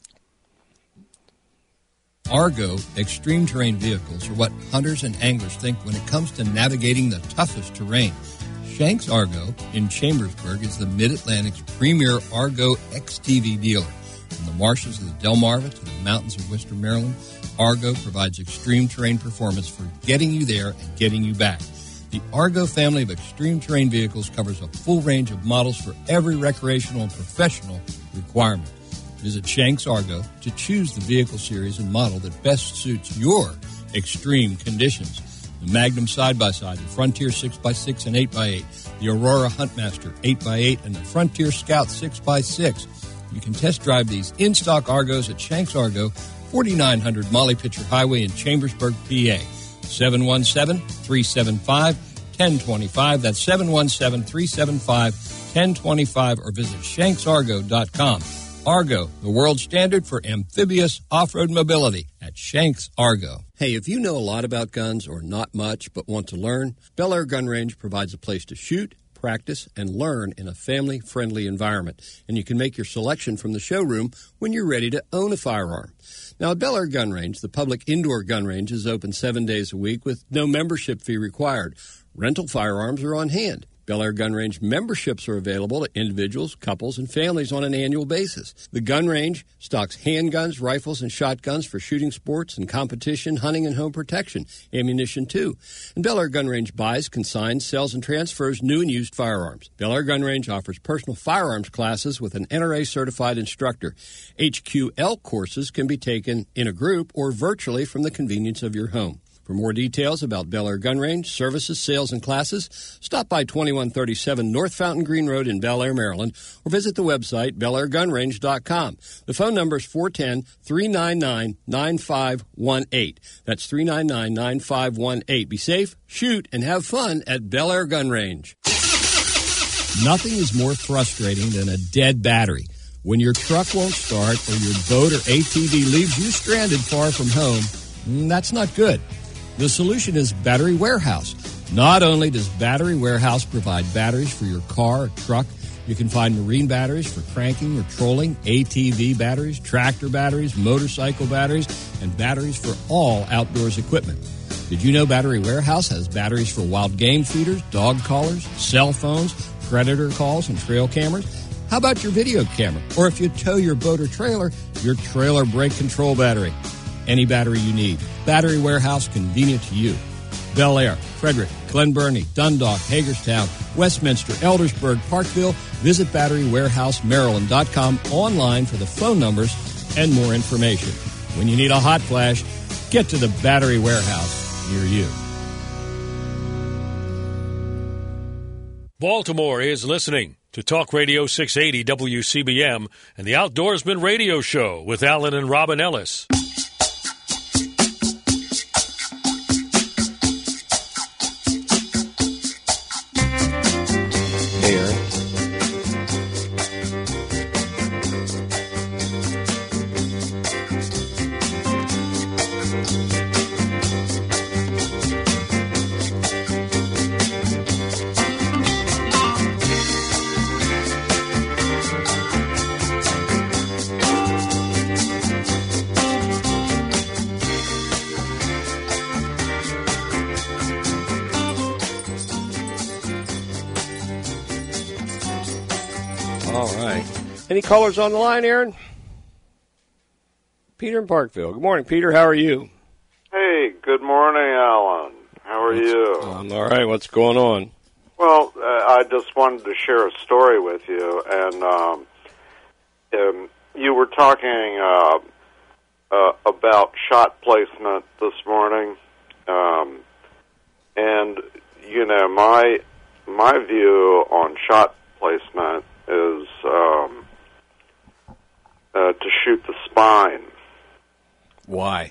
Speaker 2: Argo extreme terrain vehicles are what hunters and anglers think when it comes to navigating the toughest terrain. Shanks Argo in Chambersburg is the Mid-Atlantic's premier Argo X T V dealer. From the marshes of the Delmarva to the mountains of Worcester, Maryland, Argo provides extreme terrain performance for getting you there and getting you back. The Argo family of extreme terrain vehicles covers a full range of models for every recreational and professional requirement. Visit Shanks Argo to choose the vehicle series and model that best suits your extreme conditions. The Magnum side-by-side, the Frontier six by six and eight by eight, the Aurora Huntmaster eight by eight, and the Frontier Scout six by six. You can test drive these in-stock Argos at Shanks Argo, forty-nine hundred Molly Pitcher Highway in Chambersburg, P A. seven one seven, three seven five, one zero two five. That's seven one seven, three seven five, one zero two five, or visit shanks argo dot com. Argo, the world standard for amphibious off-road mobility at Shanks Argo. Hey, if you know a lot about guns or not much but want to learn, Bel Air Gun Range provides a place to shoot, practice, and learn in a family-friendly environment. And you can make your selection from the showroom when you're ready to own a firearm. Now, at Bel Air Gun Range, the public indoor gun range is open seven days a week with no membership fee required. Rental firearms are on hand. Bel Air Gun Range memberships are available to individuals, couples, and families on an annual basis. The gun range stocks handguns, rifles, and shotguns for shooting sports and competition, hunting, and home protection. Ammunition, too. And Bel Air Gun Range buys, consigns, sells, and transfers new and used firearms. Bel Air Gun Range offers personal firearms classes with an N R A-certified instructor. H Q L courses can be taken in a group or virtually from the convenience of your home. For more details about Bel Air Gun Range, services, sales, and classes, stop by twenty-one thirty-seven North Fountain Green Road in Bel Air, Maryland, or visit the website bel air gun range dot com. The phone number is four one zero, three nine nine, nine five one eight. That's three nine nine, nine five one eight. Be safe, shoot, and have fun at Bel Air Gun Range. Nothing is more frustrating than a dead battery. When your truck won't start or your boat or A T V leaves you stranded far from home, that's not good. The solution is Battery Warehouse. Not only does Battery Warehouse provide batteries for your car or truck, you can find marine batteries for cranking or trolling, A T V batteries, tractor batteries, motorcycle batteries, and batteries for all outdoors equipment. Did you know Battery Warehouse has batteries for wild game feeders, dog collars, cell phones, predator calls, and trail cameras? How about your video camera? Or if you tow your boat or trailer, your trailer brake control battery. Any battery you need. Battery Warehouse, convenient to you. Bel Air, Frederick, Glen Burnie, Dundalk, Hagerstown, Westminster, Eldersburg, Parkville. Visit battery warehouse maryland dot com online for the phone numbers and more information. When you need a hot flash, get to the Battery Warehouse near you.
Speaker 3: Baltimore is listening to Talk Radio six eighty W C B M and the Outdoorsman Radio Show with Alan and Robin Ellis.
Speaker 1: Any callers on the line, Aaron? Peter in Parkville. Good morning, Peter. How are you?
Speaker 10: Hey, good morning, Alan. How are
Speaker 1: What's,
Speaker 10: you?
Speaker 1: I'm all right. What's going on?
Speaker 10: Well, uh, I just wanted to share a story with you, and um, um, you were talking uh, uh, about shot placement this morning, um, and you know my my view on shot placement is um, uh, to shoot the spine.
Speaker 1: Why?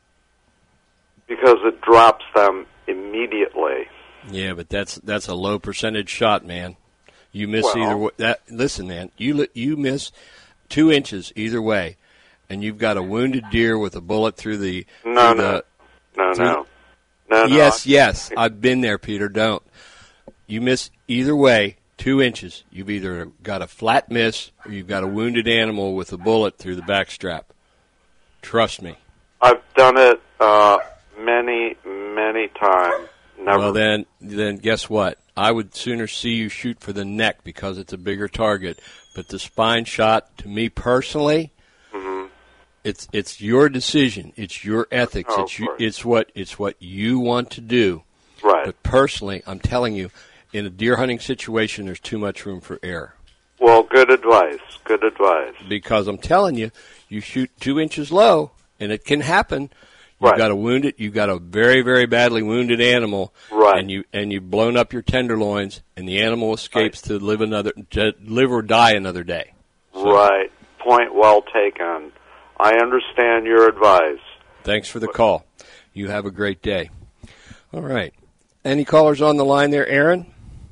Speaker 10: Because it drops them immediately.
Speaker 1: Yeah, but that's that's a low percentage shot, man. You miss
Speaker 10: well,
Speaker 1: either way. That listen, man. You you miss two inches either way, and you've got a wounded deer with a bullet through the.
Speaker 10: No,
Speaker 1: through
Speaker 10: no,
Speaker 1: the,
Speaker 10: no,
Speaker 1: through,
Speaker 10: no, no.
Speaker 1: Yes,
Speaker 10: no.
Speaker 1: yes. I've been there, Peter. Don't. You miss either way two inches. You've either got a flat miss or you've got a wounded animal with a bullet through the back strap. Trust me.
Speaker 10: I've done it uh, many, many times. Never.
Speaker 1: Well, then, then guess what? I would sooner see you shoot for the neck because it's a bigger target. But the spine shot, to me personally,
Speaker 10: mm-hmm.
Speaker 1: it's it's your decision. It's your ethics.
Speaker 10: Oh,
Speaker 1: it's you, it's what it's what you want to do.
Speaker 10: Right.
Speaker 1: But personally, I'm telling you, in a deer hunting situation, there's too much room for error.
Speaker 10: Well, good advice. Good advice.
Speaker 1: Because I'm telling you, you shoot two inches low, and it can happen. You've
Speaker 10: right.
Speaker 1: got a wounded, you've got a very, very badly wounded animal,
Speaker 10: right.
Speaker 1: and you and you've blown up your tenderloins, and the animal escapes right. to live another, to live or die another day.
Speaker 10: So, right. Point well taken. I understand your advice.
Speaker 1: Thanks for the call. You have a great day. All right. Any callers on the line there, Aaron?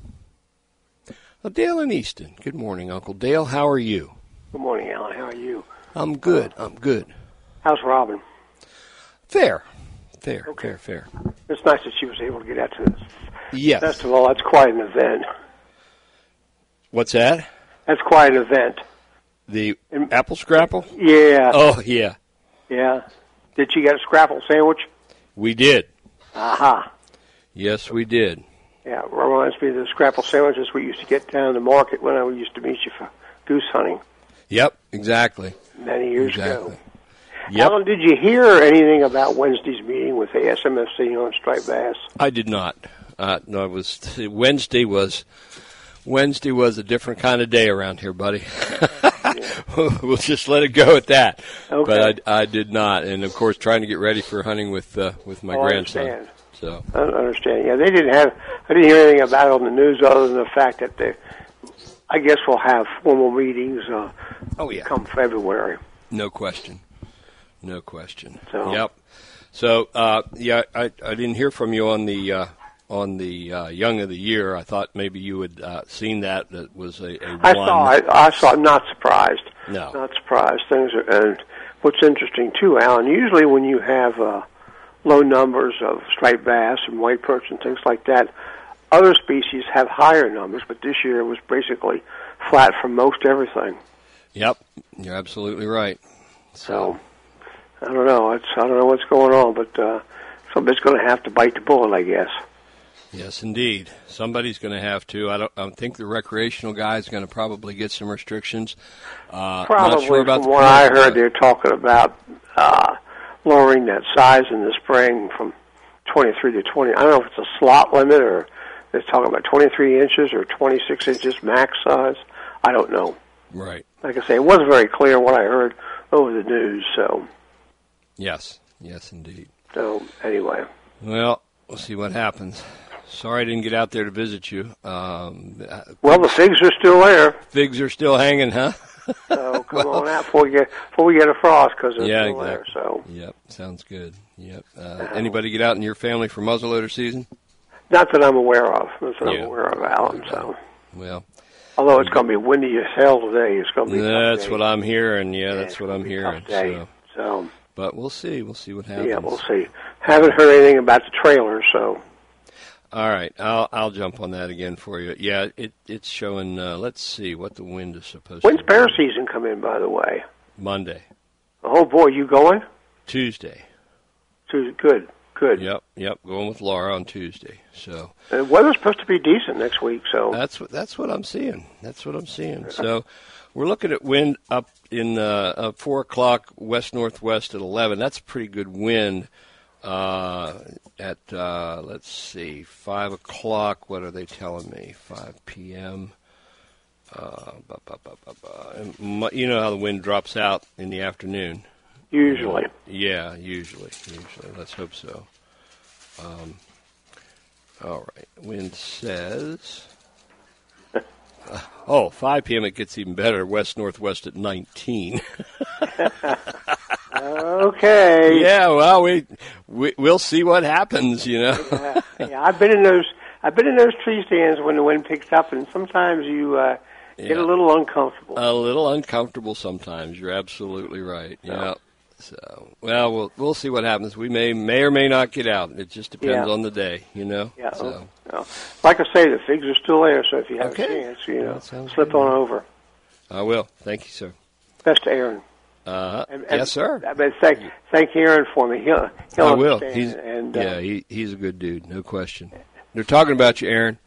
Speaker 1: Oh, Dale in Easton. Good morning, Uncle Dale. How are you?
Speaker 11: Good morning, Alan. How are you?
Speaker 1: I'm good. I'm good.
Speaker 11: How's Robin?
Speaker 1: Fair. Fair,
Speaker 11: okay.
Speaker 1: fair, fair.
Speaker 11: It's nice that she was able to get out to this
Speaker 1: yes.
Speaker 11: festival. That's quite an event.
Speaker 1: What's that?
Speaker 11: That's quite an event.
Speaker 1: The In, apple scrapple?
Speaker 11: Yeah.
Speaker 1: Oh, yeah.
Speaker 11: Yeah. Did she get a scrapple sandwich?
Speaker 1: We did.
Speaker 11: Aha.
Speaker 1: Yes, we did.
Speaker 11: Yeah, it reminds me of the scrapple sandwiches we used to get down the market when I used to meet you for goose hunting.
Speaker 1: Yep, exactly.
Speaker 11: Many years
Speaker 1: exactly.
Speaker 11: ago.
Speaker 1: Yep.
Speaker 11: Alan, did you hear anything about Wednesday's meeting with the S M F C on striped bass?
Speaker 1: I did not. Uh, no, it was Wednesday was Wednesday was a different kind of day around here, buddy. We'll just let it go at that.
Speaker 11: Okay.
Speaker 1: But I, I did not, and of course, trying to get ready for hunting with uh, with my
Speaker 11: oh,
Speaker 1: grandson.
Speaker 11: I understand.
Speaker 1: So
Speaker 11: I understand. Yeah, they didn't have. I didn't hear anything about it on the news other than the fact that they. I guess we'll have formal meetings. Uh,
Speaker 1: oh yeah.
Speaker 11: Come February.
Speaker 1: No question. No question.
Speaker 11: So.
Speaker 1: Yep. So uh, yeah, I, I didn't hear from you on the uh, on the uh, Young of the Year. I thought maybe you had uh, seen that. That was a, a
Speaker 11: I
Speaker 1: one.
Speaker 11: saw it. I saw it. Not surprised.
Speaker 1: No.
Speaker 11: Not surprised. Things are. And what's interesting too, Alan. Usually when you have uh, low numbers of striped bass and white perch and things like that, other species have higher numbers. But this year it was basically flat for most everything.
Speaker 1: Yep. You're absolutely right.
Speaker 11: So. so I don't know. It's I don't know what's going on, but uh, somebody's going to have to bite the bullet, I guess.
Speaker 1: Yes, indeed. Somebody's going to have to. I don't. I think the recreational guy is going to probably get some restrictions. Uh,
Speaker 11: probably,
Speaker 1: not sure about
Speaker 11: from
Speaker 1: the
Speaker 11: what I heard, they're talking about uh, lowering that size in the spring from twenty-three to twenty. I don't know if it's a slot limit or they're talking about twenty-three inches or twenty-six inches max size. I don't know.
Speaker 1: Right.
Speaker 11: Like I say, it wasn't very clear what I heard over the news. So.
Speaker 1: Yes. Yes, indeed.
Speaker 11: So, anyway.
Speaker 1: Well, we'll see what happens. Sorry I didn't get out there to visit you. Um,
Speaker 11: well, the figs are still there.
Speaker 1: Figs are still hanging, huh?
Speaker 11: So, come well, on out before we get, before we get a frost, because they're
Speaker 1: yeah,
Speaker 11: still
Speaker 1: exactly.
Speaker 11: there. So.
Speaker 1: Yep, sounds good. Yep. Uh, anybody get out in your family for muzzleloader season?
Speaker 11: Not that I'm aware of. Not that
Speaker 1: yeah.
Speaker 11: I'm aware of, Alan. So.
Speaker 1: Well.
Speaker 11: Although it's going to be windy as hell today. It's going to be
Speaker 1: That's
Speaker 11: day.
Speaker 1: what I'm hearing. Yeah, yeah that's what I'm hearing.
Speaker 11: So. so.
Speaker 1: But we'll see. We'll see what happens.
Speaker 11: Yeah, we'll see. Haven't heard anything about the trailer, so.
Speaker 1: All right, I'll I'll jump on that again for you. Yeah, it it's showing. Uh, let's see what the wind is supposed.
Speaker 11: When's
Speaker 1: to
Speaker 11: bear season come in, by the way?
Speaker 1: Monday.
Speaker 11: Oh boy, you going?
Speaker 1: Tuesday.
Speaker 11: Tuesday. Good, Good.
Speaker 1: Yep, yep. Going with Laura on Tuesday. So
Speaker 11: the weather's supposed to be decent next week. So
Speaker 1: that's what that's what I'm seeing. That's what I'm seeing. So we're looking at wind up in uh, uh, four o'clock west northwest at eleven. That's a pretty good wind. Uh, at uh, let's see, five o'clock. What are they telling me? Five p.m. Uh, bah, bah, bah, bah, bah. And you know how the wind drops out in the afternoon.
Speaker 11: Usually.
Speaker 1: Yeah, usually. Usually. Let's hope so. Um, all right. Wind says. uh, oh, five p.m. it gets even better. West northwest at nineteen.
Speaker 11: Okay.
Speaker 1: Yeah. Well, we, we we'll see what happens. You know.
Speaker 11: yeah, yeah, I've been in those. I've been in those tree stands when the wind picks up, and sometimes you uh, get
Speaker 1: Yeah.
Speaker 11: a little uncomfortable.
Speaker 1: A little uncomfortable sometimes. You're absolutely right. Yeah. So, well, we'll we'll see what happens. We may may or may not get out. It just depends
Speaker 11: Yeah.
Speaker 1: on the day, you know.
Speaker 11: Yeah.
Speaker 1: So,
Speaker 11: Well, like I say, the figs are still there, so if you have
Speaker 1: Okay.
Speaker 11: a chance, you know,
Speaker 1: That sounds
Speaker 11: slip
Speaker 1: good.
Speaker 11: on over.
Speaker 1: I will. Thank you, sir.
Speaker 11: Best to Aaron.
Speaker 1: Uh,
Speaker 11: And- and-
Speaker 1: yes, sir.
Speaker 11: I mean, thank thank Aaron for me. He'll he'll
Speaker 1: I will.
Speaker 11: understand.
Speaker 1: He's
Speaker 11: and uh,
Speaker 1: yeah, he he's a good dude, no question. They're talking about you, Aaron.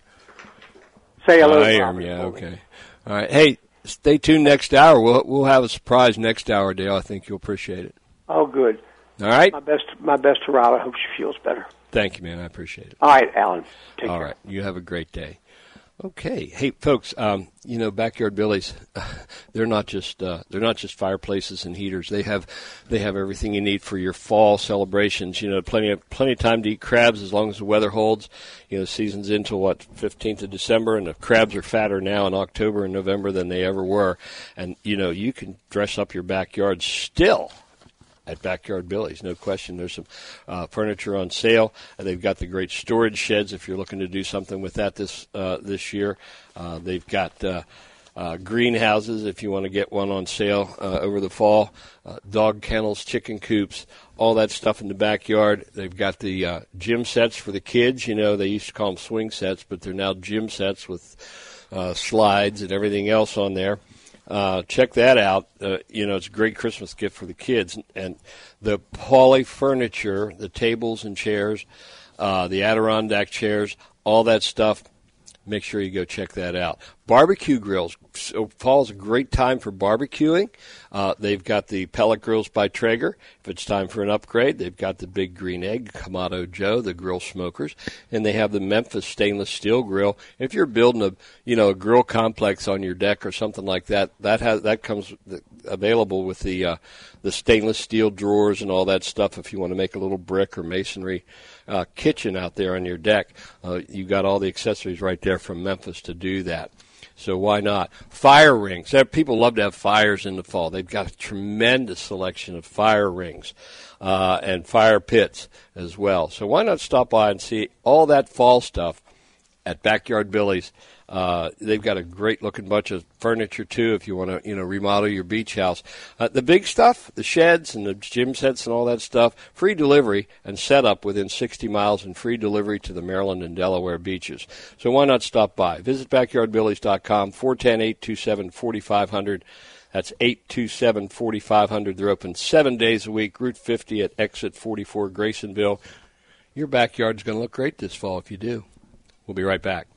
Speaker 11: say hello.
Speaker 1: I
Speaker 11: to
Speaker 1: am.
Speaker 11: Robert
Speaker 1: Yeah.
Speaker 11: for me.
Speaker 1: Okay. All right. Hey, stay tuned next hour. We'll we'll have a surprise next hour, Dale. I think you'll appreciate it.
Speaker 11: Oh, good.
Speaker 1: All right.
Speaker 11: My best, my best to Robert. I hope she feels better.
Speaker 1: Thank you, man. I appreciate it.
Speaker 11: All right, Alan. Take
Speaker 1: All
Speaker 11: care.
Speaker 1: right. You have a great day. Okay. Hey, folks. Um, you know, Backyard Billies. They're not just uh, they're not just fireplaces and heaters. They have they have everything you need for your fall celebrations. You know, plenty of plenty of time to eat crabs as long as the weather holds. You know, the season's into what fifteenth of December, and the crabs are fatter now in October and November than they ever were. And you know, you can dress up your backyard still at Backyard Billy's, no question. There's some uh, furniture on sale. Uh, they've got the great storage sheds if you're looking to do something with that this uh, this year. Uh, they've got uh, uh, greenhouses if you want to get one on sale uh, over the fall. Uh, dog kennels, chicken coops, all that stuff in the backyard. They've got the uh, gym sets for the kids. You know, they used to call them swing sets, but they're now gym sets with uh, slides and everything else on there. Uh, check that out. Uh, you know, it's a great Christmas gift for the kids. And the Pauly furniture, the tables and chairs, uh, the Adirondack chairs, all that stuff, make sure you go check that out. Barbecue grills. So fall's a great time for barbecuing. Uh, they've got the pellet grills by Traeger. If it's time for an upgrade, they've got the Big Green Egg, Kamado Joe, the grill smokers, and they have the Memphis stainless steel grill. If you're building a, you know, a grill complex on your deck or something like that, that has that comes available with the uh, the stainless steel drawers and all that stuff. If you want to make a little brick or masonry uh, kitchen out there on your deck, uh, you got all the accessories right there from Memphis to do that. So why not? Fire rings. People love to have fires in the fall. They've got a tremendous selection of fire rings uh, and fire pits as well. So why not stop by and see all that fall stuff at Backyard Billy's? Uh, they've got a great-looking bunch of furniture, too, if you want to, you know, remodel your beach house. Uh, the big stuff, the sheds and the gym sets and all that stuff, free delivery and setup within sixty miles and free delivery to the Maryland and Delaware beaches. So why not stop by? Visit backyard billies dot com, four one zero, eight two seven, four five zero zero. That's eight two seven, four five zero zero. They're open seven days a week, Route fifty at Exit forty-four, Graysonville. Your backyard's going to look great this fall if you do. We'll be right back.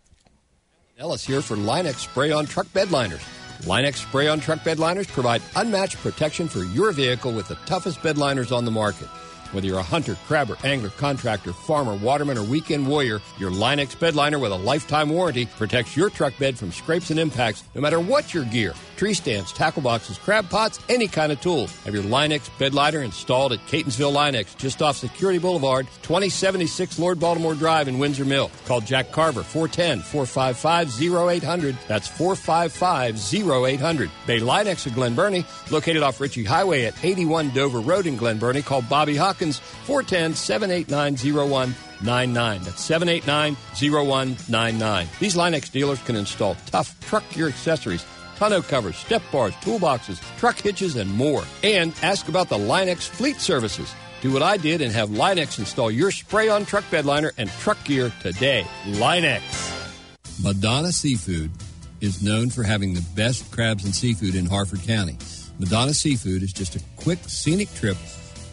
Speaker 2: Ellis here for Line-X Spray-On Truck Bed Liners. Line-X Spray-On Truck Bed Liners provide unmatched protection for your vehicle with the toughest bed liners on the market. Whether you're a hunter, crabber, angler, contractor, farmer, waterman, or weekend warrior, your Line-X bed liner with a lifetime warranty protects your truck bed from scrapes and impacts no matter what your gear. Tree stands, tackle boxes, crab pots, any kind of tool. Have your Line-X bed liner installed at Catonsville Line-X, just off Security Boulevard, twenty seventy-six Lord Baltimore Drive in Windsor Mill. Call Jack Carver, four one zero, four five five, zero eight zero zero. That's four five five, zero eight zero zero. Bay Line-X of Glen Burnie, located off Ritchie Highway at eighty-one Dover Road in Glen Burnie. Call Bobby Hawkins, four one zero, seven eight nine, zero one nine nine. That's seven eight nine, zero one nine nine. These Line-X dealers can install tough truck gear accessories, tonneau covers, step bars, toolboxes, truck hitches, and more. And ask about the Line-X fleet services. Do what I did and have Line-X install your spray-on truck bed liner and truck gear today. Line-X.
Speaker 12: Madonna Seafood is known for having the best crabs and seafood in Harford County. Madonna Seafood is just a quick, scenic trip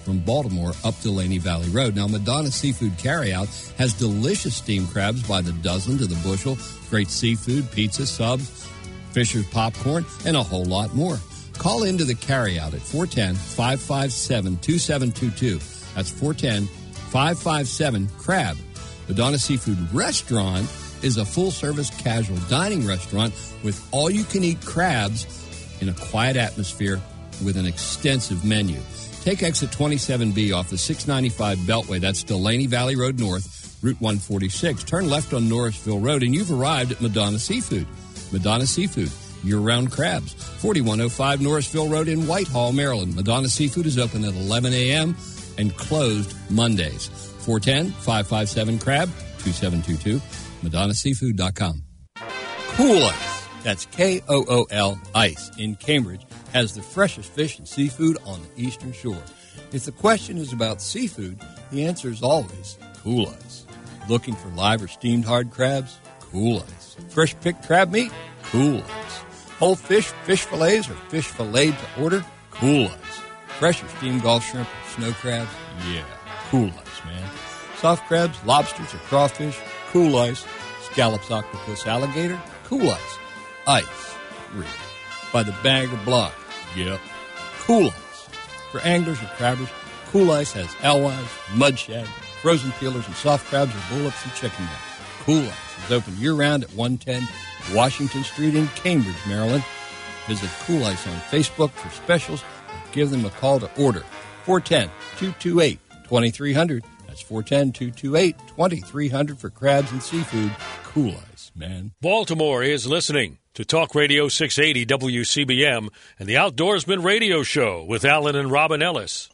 Speaker 2: from Baltimore up to Laney Valley Road. Now, Madonna Seafood Carryout has delicious steamed crabs by the dozen to the bushel, great seafood, pizza, subs, Fisher's popcorn, and a whole lot more. Call into the carryout at four one zero, five five seven, two seven two two. That's four one zero, five five seven, CRAB. Madonna Seafood Restaurant is a full-service casual dining restaurant with all-you-can-eat crabs in a quiet atmosphere with an extensive menu. Take exit twenty-seven B off the six ninety-five Beltway. That's Delaney Valley Road North, Route one forty-six. Turn left on Norrisville Road, and you've arrived at Madonna Seafood. Madonna Seafood, year-round crabs. forty-one oh five Norrisville Road in Whitehall, Maryland. Madonna Seafood is open at eleven a.m. and closed Mondays. four one zero, five five seven, CRAB, two seven two two, Madonna Seafood dot com. Cool Ice, that's K O O L Ice, in Cambridge, has the freshest fish and seafood on the Eastern Shore. If the question is about seafood, the answer is always Cool Ice. Looking for live or steamed hard crabs? Cool Ice. Fresh picked crab meat? Cool Ice. Whole fish, fish fillets, or fish filleted to order? Cool Ice. Fresh or steamed Gulf shrimp or snow crabs? Yeah, Cool Ice, man. Soft crabs, lobsters, or crawfish? Cool Ice. Scallops, octopus, alligator? Cool Ice. Ice. Real. By the bag or block? Yep. Cool Ice. For anglers or crabbers, Cool Ice has alewives, mud shad, frozen peelers, and soft crabs or bullets and chicken necks. Cool Ice is open year-round at one ten Washington Street in Cambridge, Maryland. Visit Cool Ice on Facebook for specials or give them a call to order. four one zero, two two eight, two three zero zero. That's four one zero, two two eight, two three zero zero for crabs and seafood. Cool Ice, man.
Speaker 3: Baltimore is listening to Talk Radio six eighty W C B M and the Outdoorsman Radio Show with Alan and Robin Ellis.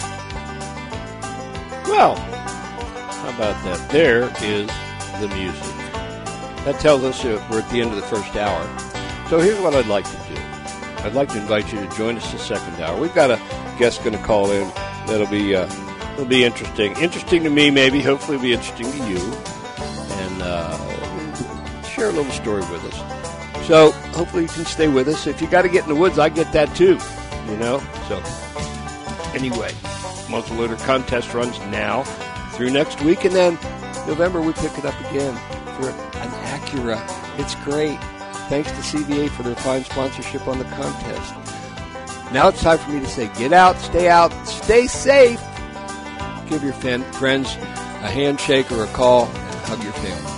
Speaker 1: Well, how about that? There is the music. That tells us that we're at the end of the first hour. So here's what I'd like to do. I'd like to invite you to join us the second hour. We've got a guest going to call in that'll be uh, it'll be interesting. Interesting to me, maybe. Hopefully it'll be interesting to you. And uh, share a little story with us. So hopefully you can stay with us. If you got to get in the woods, I get that too. You know? So anyway, muzzleloader contest runs now through next week. And then November we pick it up again for an Acura. It's great. Thanks to C V A for their fine sponsorship on the contest. Now it's time for me to say, get out, stay out, stay safe. Give your fan, friends a handshake or a call, and hug your family.